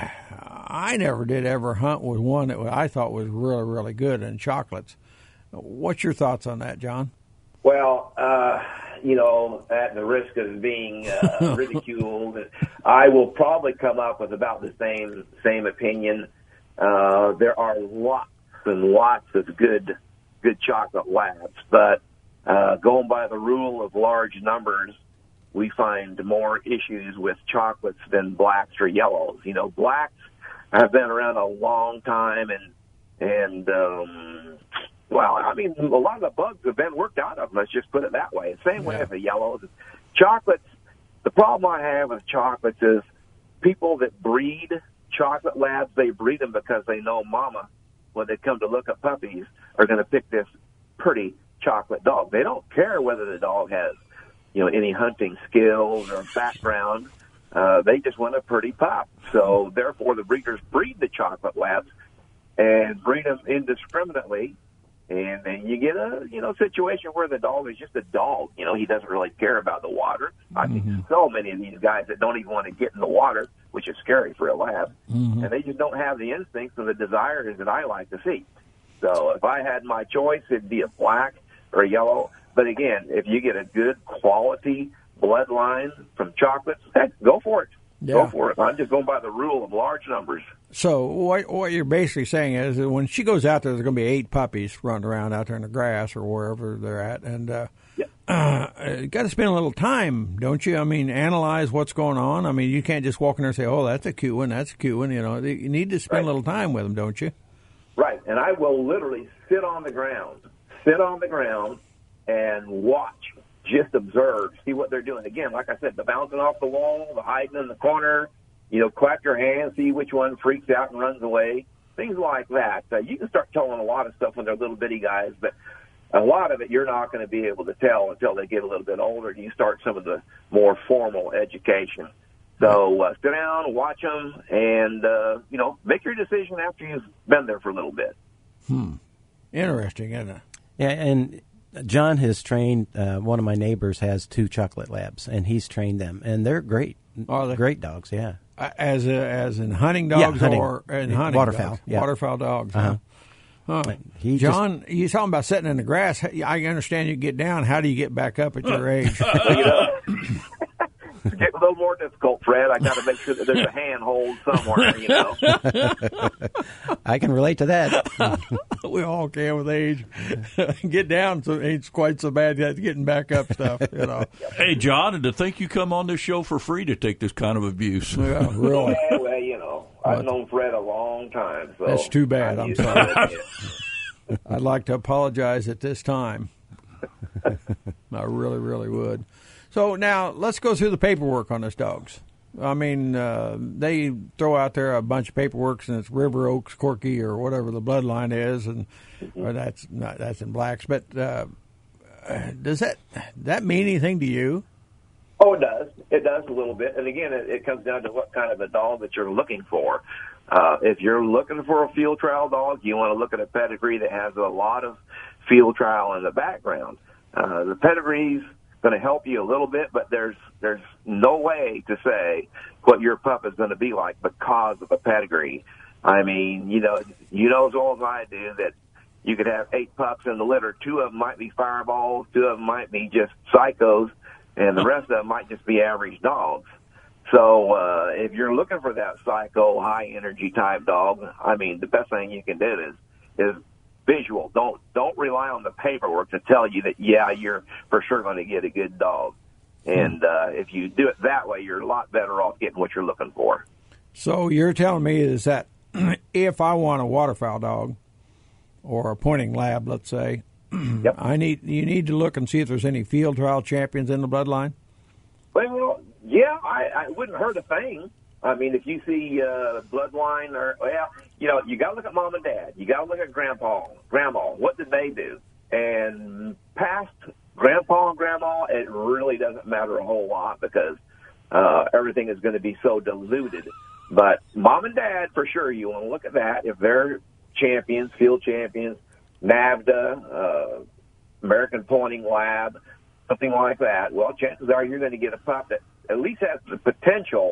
Speaker 1: I never did ever hunt with one that I thought was really, really good in chocolates. What's your thoughts on that, John?
Speaker 6: Well, uh, you know, at the risk of being uh, ridiculed, I will probably come up with about the same same opinion. Uh, there are lots and lots of good good chocolate labs, but uh, going by the rule of large numbers, we find more issues with chocolates than blacks or yellows. You know, blacks have been around a long time, and and um, well, I mean, a lot of the bugs have been worked out of them. Let's just put it that way. Same way
Speaker 1: Yeah.
Speaker 6: as the yellows. Chocolates. The problem I have with chocolates is people that breed chocolate labs. They breed them because they know mama, when they come to look at puppies, are going to pick this pretty chocolate dog. They don't care whether the dog has, you know, any hunting skills or background. Uh, they just want a pretty pup. So therefore, the breeders breed the chocolate labs and breed them indiscriminately. And then you get a, you know, situation where the dog is just a dog. You know, he doesn't really care about the water. I think mm-hmm. so many of these guys that don't even want to get in the water, which is scary for a lab. Mm-hmm. And they just don't have the instincts and the desires that I like to see. So if I had my choice, it'd be a black or a yellow. But again, if you get a good quality bloodline from chocolates, heck, go for it. Yeah. Go for it. I'm just going by the rule of large numbers.
Speaker 1: So what what you're basically saying is that when she goes out there, there's going to be eight puppies running around out there in the grass or wherever they're at, and uh, yeah. uh, you got to spend a little time, don't you? I mean, analyze what's going on. I mean, you can't just walk in there and say, "Oh, that's a cute one, that's a cute one." You know, you need to spend right. a little time with them, don't you?
Speaker 6: Right. And I will literally sit on the ground, sit on the ground, and watch. Just observe, see what they're doing. Again, like I said, the bouncing off the wall, the hiding in the corner, you know, clap your hands, see which one freaks out and runs away, things like that. Uh, you can start telling a lot of stuff when they're little bitty guys, but a lot of it you're not going to be able to tell until they get a little bit older and you start some of the more formal education. So uh, sit down, watch them, and, uh, you know, make your decision after you've been there for a little bit.
Speaker 1: Hmm. Interesting, isn't it?
Speaker 2: Yeah, and John has trained, uh, one of my neighbors has two chocolate labs, and he's trained them, and they're great.
Speaker 1: Are they?
Speaker 2: Great dogs, yeah.
Speaker 1: As a, as in hunting dogs
Speaker 2: yeah, hunting.
Speaker 1: or in hunting
Speaker 2: waterfowl,
Speaker 1: dogs?
Speaker 2: Yeah.
Speaker 1: Waterfowl dogs.
Speaker 2: Uh-huh.
Speaker 1: Huh? Huh.
Speaker 2: He
Speaker 1: John, just, you're talking about sitting in the grass. I understand you get down. How do you get back up at your age?
Speaker 6: Well, you know, it's getting a little more difficult, Fred. I got to make sure that there's a handhold somewhere, you know.
Speaker 2: I can relate to that.
Speaker 1: We all can with age. Get down, so it ain't quite so bad yet. Getting back up stuff, you know.
Speaker 3: Hey, John, and to think you come on this show for free to take this kind of abuse.
Speaker 1: Yeah, really.
Speaker 6: Yeah, well, you know, I've known Fred a long time. So
Speaker 1: that's too bad. I'm sorry. I'd like to apologize at this time. I really, really would. So now let's go through the paperwork on these dogs. I mean, uh, they throw out there a bunch of paperwork, and it's River Oaks, Corky, or whatever the bloodline is, and or that's not that's in blacks. But uh, does that that mean anything to you?
Speaker 6: Oh, it does. It does a little bit. And again, it, it comes down to what kind of a dog that you're looking for. Uh, if you're looking for a field trial dog, you want to look at a pedigree that has a lot of field trial in the background. Uh, the pedigree's going to help you a little bit, but there's there's no way to say what your pup is going to be like because of a pedigree. I mean, you know, you know as well as I do that you could have eight pups in the litter. Two of them might be fireballs, two of them might be just psychos, and the rest of them might just be average dogs. So uh, if you're looking for that psycho, high-energy type dog, I mean, the best thing you can do is is visual. Don't don't rely on the paperwork to tell you that, yeah, you're for sure going to get a good dog. And uh, if you do it that way, you're a lot better off getting what you're looking for.
Speaker 1: So you're telling me is that if I want a waterfowl dog or a pointing lab, let's say,
Speaker 6: yep.
Speaker 1: I need you need to look and see if there's any field trial champions in the bloodline?
Speaker 6: Well, yeah, I, I wouldn't hurt a thing. I mean, if you see uh, bloodline or, well, you know, you got to look at mom and dad. You got to look at grandpa, grandma. What did they do? And past grandpa and grandma, it really doesn't matter a whole lot because uh, everything is going to be so diluted. But mom and dad, for sure, you want to look at that. If they're champions, field champions, NAVHDA, uh, American Pointing Lab, something like that, well, chances are you're going to get a pup that at least has the potential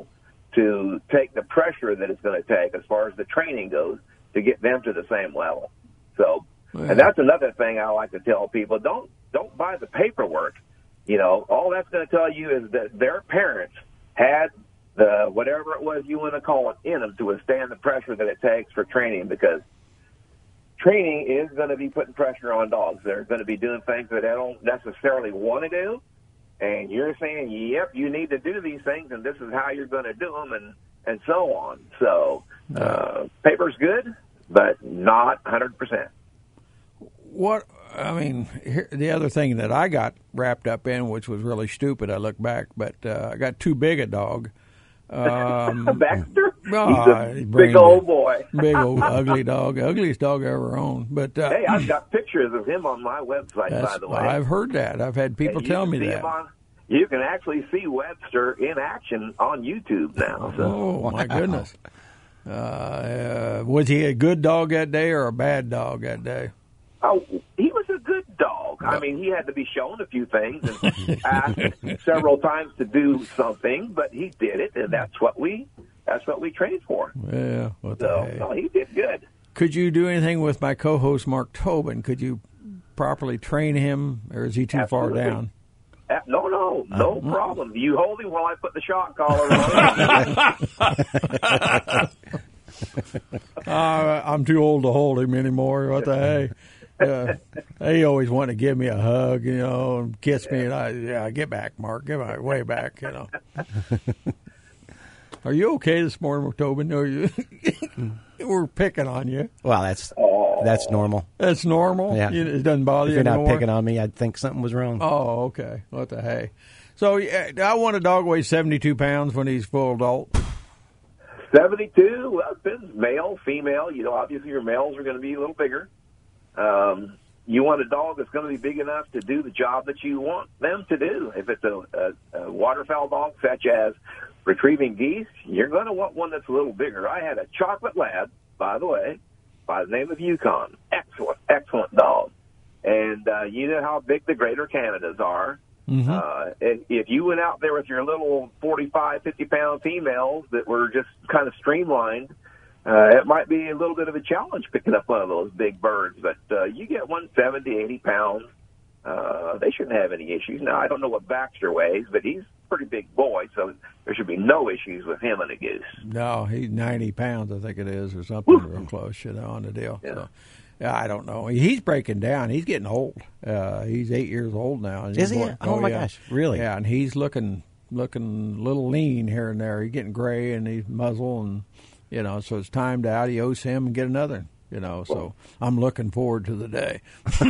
Speaker 6: to take the pressure that it's going to take as far as the training goes to get them to the same level. So,
Speaker 1: Yeah.
Speaker 6: and that's another thing I like to tell people: don't don't buy the paperwork. You know, all that's going to tell you is that their parents had the whatever it was you want to call it in them to withstand the pressure that it takes for training, because training is going to be putting pressure on dogs. They're going to be doing things that they don't necessarily want to do, and you're saying, yep, you need to do these things, and this is how you're going to do them, and, and so on. So uh, paper's good, but not one hundred percent.
Speaker 1: What I mean, here, the other thing that I got wrapped up in, which was really stupid, I look back, but uh, I got too big a dog. Um,
Speaker 6: Baxter?
Speaker 1: Oh,
Speaker 6: He's a
Speaker 1: he's
Speaker 6: big
Speaker 1: brain
Speaker 6: old
Speaker 1: dead.
Speaker 6: boy.
Speaker 1: Big old ugly dog, ugliest dog I ever owned. But uh,
Speaker 6: Hey, I've got pictures of him on my website,
Speaker 1: that's-
Speaker 6: by the way.
Speaker 1: I've heard that. I've had people
Speaker 6: And you
Speaker 1: tell
Speaker 6: can
Speaker 1: me
Speaker 6: see
Speaker 1: that.
Speaker 6: him on- you can actually see Webster in action on YouTube now. So.
Speaker 1: Oh my goodness! Uh, uh, was he a good dog that day or a bad dog that day?
Speaker 6: Oh, he was a good dog. I mean, he had to be shown a few things and asked several times to do something, but he did it, and that's what we that's what we trained for.
Speaker 1: Yeah. What the
Speaker 6: So,
Speaker 1: heck?
Speaker 6: no, he did good.
Speaker 1: Could you do anything with my co-host Mark Tobin? Could you properly train him, or is he too
Speaker 6: Absolutely.
Speaker 1: far down?
Speaker 6: Uh, no, no, no problem. You hold him while I put the shock collar on.
Speaker 1: Uh, I'm too old to hold him anymore. What the heck? Uh, he always wanted to give me a hug, you know, and kiss me, and I, yeah, get back, Mark, get back, way back, you know. Are you okay this morning, Tobin? No, you. We're picking on you.
Speaker 2: Well, that's that's normal.
Speaker 1: That's normal.
Speaker 2: Yeah.
Speaker 1: You- it doesn't bother
Speaker 2: If
Speaker 1: you
Speaker 2: you're not
Speaker 1: anymore?
Speaker 2: picking on me, I'd think something was wrong.
Speaker 1: Oh, okay. What the hey? So yeah, I want a dog weighs seventy-two pounds when he's full adult.
Speaker 6: seventy-two, well, it depends. Male, female. You know, obviously your males are going to be a little bigger. Um, you want a dog that's going to be big enough to do the job that you want them to do. If it's a, a, a waterfowl dog, such as retrieving geese, you're going to want one that's a little bigger. I had a chocolate lab, by the way, by the name of Yukon. Excellent, excellent dog. And uh, you know how big the Greater Canadas are.
Speaker 1: Mm-hmm.
Speaker 6: Uh, if, if you went out there with your little forty-five, fifty-pound females that were just kind of streamlined, uh, it might be a little bit of a challenge picking up one of those big birds. But uh, you get one seventy, eighty pounds, uh, they shouldn't have any issues. Now, I don't know what Baxter weighs, but he's a pretty big boy, so there should be no issues with him and a goose.
Speaker 1: No, he's ninety pounds, I think it is, or something real close, you know, on the deal.
Speaker 6: Yeah.
Speaker 1: So, yeah, I don't know. He's breaking down. He's getting old. Uh, he's eight years old now. And
Speaker 2: Is
Speaker 1: he's
Speaker 2: he?
Speaker 1: boy-
Speaker 2: Oh, my
Speaker 1: yeah.
Speaker 2: gosh, really?
Speaker 1: Yeah, and he's looking looking a little lean here and there. He's getting gray and he's muzzle, and you know, so it's time to adios him and get another. You know, so I'm looking forward to the day.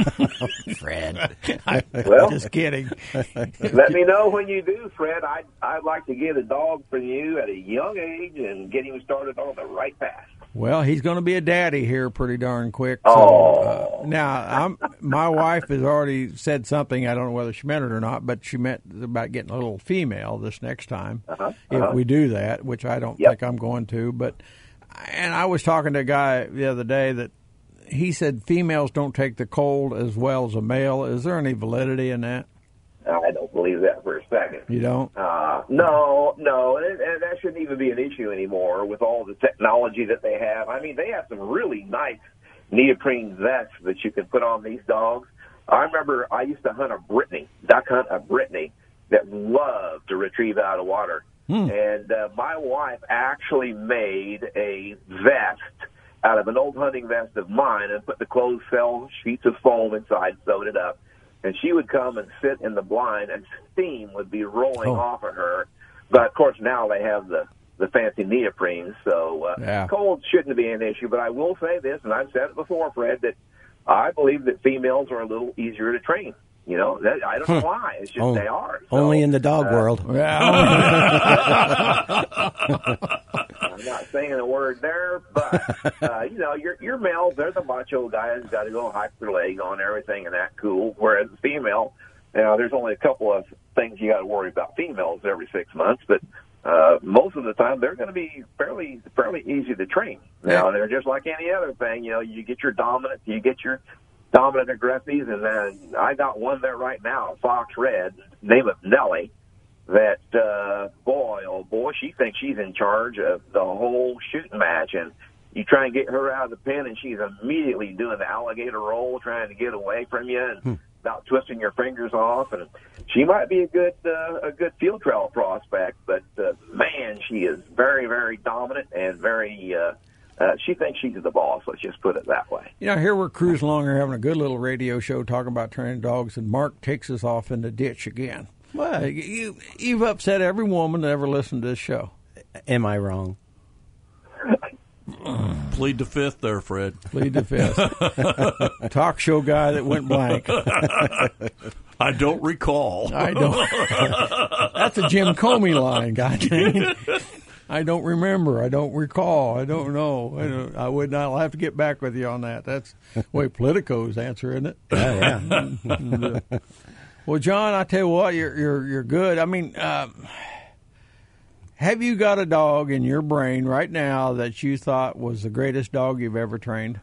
Speaker 2: Fred.
Speaker 6: Well,
Speaker 1: Just kidding.
Speaker 6: let me know when you do, Fred. I'd, I'd like to get a dog from you at a young age and get him started on the right path.
Speaker 1: Well, he's going to be a daddy here pretty darn quick. So,
Speaker 6: Oh.
Speaker 1: uh, now, I'm, my wife has already said something. I don't know whether she meant it or not, but she meant about getting a little female this next time
Speaker 6: Uh-huh,
Speaker 1: if
Speaker 6: uh-huh.
Speaker 1: we do that, which I don't
Speaker 6: Yep.
Speaker 1: think I'm going to. But and I was talking to a guy the other day that he said females don't take the cold as well as a male. Is there any validity in that?
Speaker 6: I don't believe that for a second.
Speaker 1: You don't?
Speaker 6: Uh, no, no, and, and that shouldn't even be an issue anymore with all the technology that they have. I mean, they have some really nice neoprene vests that you can put on these dogs. I remember I used to hunt a Brittany, duck hunt a Brittany that loved to retrieve out of water.
Speaker 1: Hmm.
Speaker 6: And uh, my wife actually made a vest out of an old hunting vest of mine and put the closed cell sheets of foam inside, sewed it up. And she would come and sit in the blind, and steam would be rolling
Speaker 1: Oh.
Speaker 6: off of her. But, of course, now they have the, the fancy neoprene, so uh,
Speaker 1: Yeah.
Speaker 6: cold shouldn't be an issue. But I will say this, and I've said it before, Fred, that I believe that females are a little easier to train. You know, that, I don't know why. It's just
Speaker 2: Oh,
Speaker 6: they are. So,
Speaker 2: Only in the dog
Speaker 6: uh,
Speaker 2: world.
Speaker 1: Yeah.
Speaker 6: I'm not saying a word there, but uh, you know, your your males, they're the macho guys, got to go hike their leg on everything and that cool. Whereas the female, you know, there's only a couple of things you got to worry about females every six months, but uh, most of the time they're going to be fairly fairly easy to train. Now they're just like any other thing. You know, you get your dominant, you get your dominant aggressives, and then I got one there right now, a Fox Red, name of Nellie. That uh, boy, oh boy, she thinks she's in charge of the whole shooting match, and you try and get her out of the pen, and she's immediately doing the alligator roll, trying to get away from you, and hmm. about twisting your fingers off. And she might be a good uh, a good field trial prospect, but uh, man, she is very, very dominant and very. Uh, uh, she thinks she's the boss. Let's just put it that way.
Speaker 1: You know, here we're cruising along, we're having a good little radio show talking about training dogs, and Mark takes us off in the ditch again. Well, you, you've upset every woman that ever listened to this show.
Speaker 2: Am I wrong?
Speaker 3: Plead the fifth there, Fred.
Speaker 1: Plead the fifth. Talk show guy that went blank.
Speaker 3: I don't recall.
Speaker 1: I don't. That's a Jim Comey line, God dang it. I don't remember. I don't recall. I don't know. I, don't, I would not. I'll have to get back with you on that. That's the way Politico's answer, isn't it?
Speaker 2: Yeah, yeah.
Speaker 1: Well, John, I tell you what, you're you're you're good. I mean, um, have you got a dog in your brain right now that you thought was the greatest dog you've ever trained?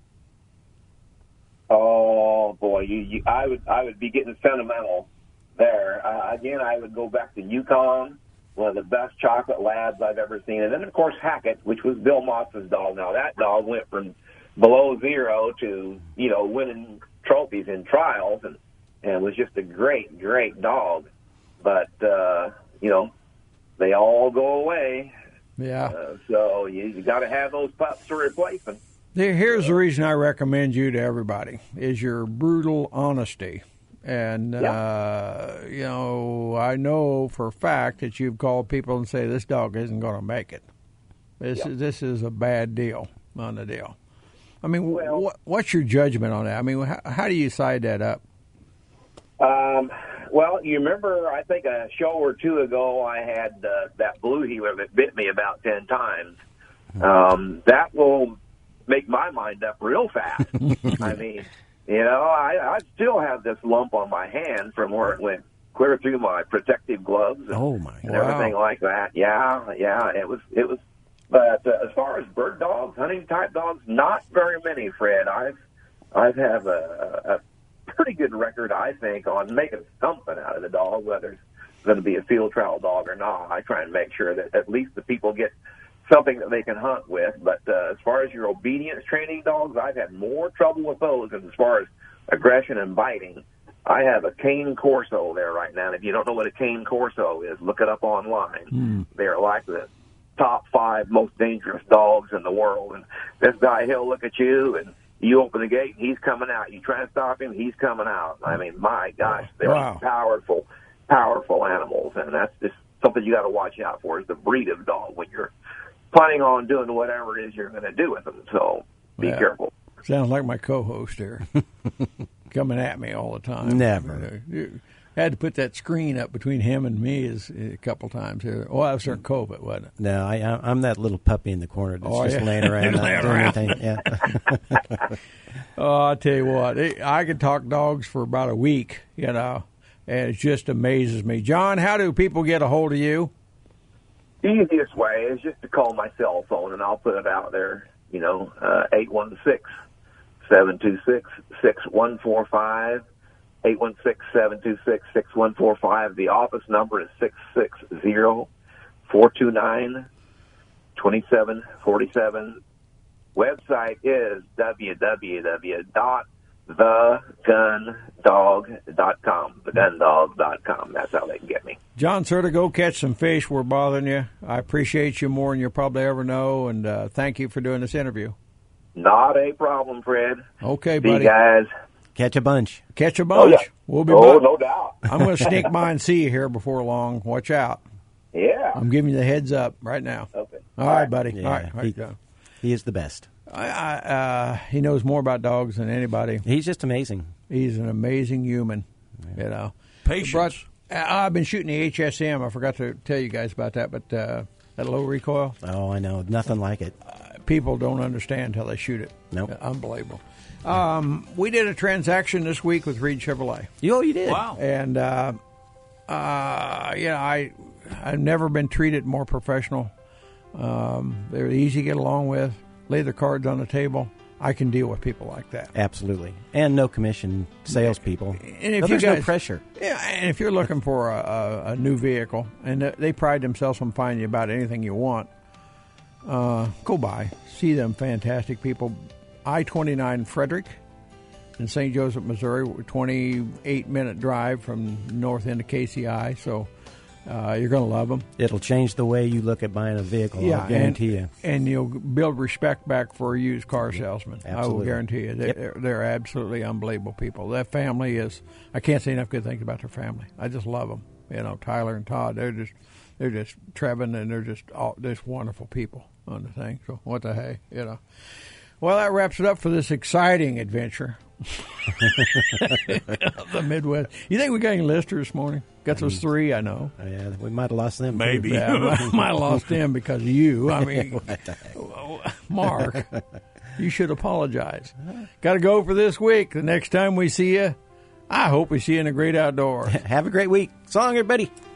Speaker 6: Oh boy, you, you I would I would be getting sentimental there. Uh, again, I would go back to Yukon, one of the best chocolate labs I've ever seen, and then of course Hackett, which was Bill Moss's dog. Now that dog went from below zero to you know winning trophies in trials, and and was just a great great dog. But uh, you know. They all go away.
Speaker 1: Yeah.
Speaker 6: Uh, so you, you got to have those pups to replace them.
Speaker 1: Here's the reason I recommend you to everybody, is your brutal honesty. And,
Speaker 6: yeah.
Speaker 1: uh, you know, I know for a fact that you've called people and say, this dog isn't going to make it. This,
Speaker 6: yeah.
Speaker 1: is, this is a bad deal on the deal. I mean,
Speaker 6: well,
Speaker 1: what, what's your judgment on that? I mean, how, how do you side that up?
Speaker 6: Um, well, you remember, I think a show or two ago, I had uh, that blue heeler that bit me about ten times. Um, that will make my mind up real fast. I mean, you know, I, I still have this lump on my hand from where it went clear through my protective gloves and,
Speaker 2: oh my,
Speaker 6: and
Speaker 1: wow.
Speaker 6: everything like that. Yeah, yeah, it was, it was. But uh, as far as bird dogs, hunting type dogs, not very many, Fred. I've, I've have a, a pretty good record, I think, on making something out of the dog, whether it's going to be a field trial dog or not. I try and make sure that at least the people get something that they can hunt with. But uh, as far as your obedience training dogs, I've had more trouble with those. And as far as aggression and biting, I have a cane corso there right now. And if you don't know what a cane corso is, look it up online. Mm. They're like the top five most dangerous dogs in the world. And this guy, he'll look at you and you open the gate, and he's coming out. You try to stop him, he's coming out. I mean, my gosh, they're
Speaker 1: wow.
Speaker 6: powerful, powerful animals, and that's just something you got to watch out for, is the breed of dog when you're planning on doing whatever it is you're going to do with them. So be
Speaker 1: yeah.
Speaker 6: careful.
Speaker 1: Sounds like my co-host here, coming at me all the time.
Speaker 2: Never.
Speaker 1: You had to put that screen up between him and me is a couple times here. Oh, that was during COVID, wasn't it?
Speaker 2: No, I, I'm that little puppy in the corner that's
Speaker 1: oh,
Speaker 2: just
Speaker 1: yeah.
Speaker 2: laying around, not
Speaker 1: laying
Speaker 2: doing
Speaker 1: around.
Speaker 2: anything. Yeah.
Speaker 1: Oh, I tell you what, it, I could talk dogs for about a week, you know, and it just amazes me. John, how do people get a hold of you?
Speaker 6: The easiest way is just to call my cell phone, and I'll put it out there, you know, uh, eight one six, seven two six, six one four five. eight one six, seven two six, six one four five. The office number is six six zero, four two nine, two seven four seven. Website is w w w dot the gun dog dot com. the gun dog dot com. That's how they can get me.
Speaker 1: John Serta, go catch some fish. We're bothering you. I appreciate you more than you probably ever know, and uh, thank you for doing this interview.
Speaker 6: Not a problem, Fred.
Speaker 1: Okay,
Speaker 6: See
Speaker 1: buddy.
Speaker 6: you guys.
Speaker 2: Catch a bunch.
Speaker 1: Catch a bunch.
Speaker 6: Oh, yeah.
Speaker 1: We'll be
Speaker 6: Oh,
Speaker 1: by.
Speaker 6: no doubt.
Speaker 1: I'm going to sneak by and see you here before long. Watch out.
Speaker 6: Yeah.
Speaker 1: I'm giving you the heads up right now.
Speaker 6: Okay.
Speaker 1: All right, buddy.
Speaker 2: Yeah,
Speaker 1: All right. All right.
Speaker 2: he, he is the best.
Speaker 1: I, I, uh, he knows more about dogs than anybody.
Speaker 2: He's just amazing.
Speaker 1: He's an amazing human, you know.
Speaker 3: Patience.
Speaker 1: Brought, I've been shooting the H S M. I forgot to tell you guys about that, but uh, that low recoil.
Speaker 2: Oh, I know. Nothing like it.
Speaker 1: Uh, people don't understand until they shoot it.
Speaker 2: Nope.
Speaker 1: Uh, unbelievable. Um, we did a transaction this week with Reed Chevrolet.
Speaker 2: Oh, you did?
Speaker 3: Wow.
Speaker 1: And, uh, uh, yeah, I, I've never been treated more professional. Um, they're easy to get along with. Lay their cards on the table. I can deal with people like that.
Speaker 2: Absolutely. And no commission salespeople.
Speaker 1: And if
Speaker 2: no,
Speaker 1: you
Speaker 2: there's
Speaker 1: guys,
Speaker 2: no pressure.
Speaker 1: Yeah, and if you're looking for a, a, a new vehicle, and they pride themselves on finding you about anything you want, uh, go by. See them fantastic people. I twenty-nine Frederick in Saint Joseph, Missouri, twenty-eight minute drive from north end of K C I, so uh, you're going to love them.
Speaker 2: It'll change the way you look at buying a vehicle,
Speaker 1: Yeah,
Speaker 2: I'll guarantee
Speaker 1: and,
Speaker 2: you.
Speaker 1: And you'll build respect back for a used car salesman.
Speaker 2: Absolutely.
Speaker 1: I will guarantee you. They're,
Speaker 2: Yep.
Speaker 1: they're, they're absolutely unbelievable people. That family is, I can't say enough good things about their family. I just love them. You know, Tyler and Todd, they're just, they're just, Trevin, and they're just, all, just wonderful people on the thing. So what the hey, you know. Well, that wraps it up for this exciting adventure. The Midwest. You think we got any listeners this morning? Got those three, I know.
Speaker 2: Yeah, we might have lost them. too.
Speaker 3: Maybe.
Speaker 1: Yeah, I might have lost them because of you. I mean, Mark, you should apologize. Got to go for this week. The next time we see you, I hope we see you in the great outdoors.
Speaker 2: Have a great week. So long, everybody.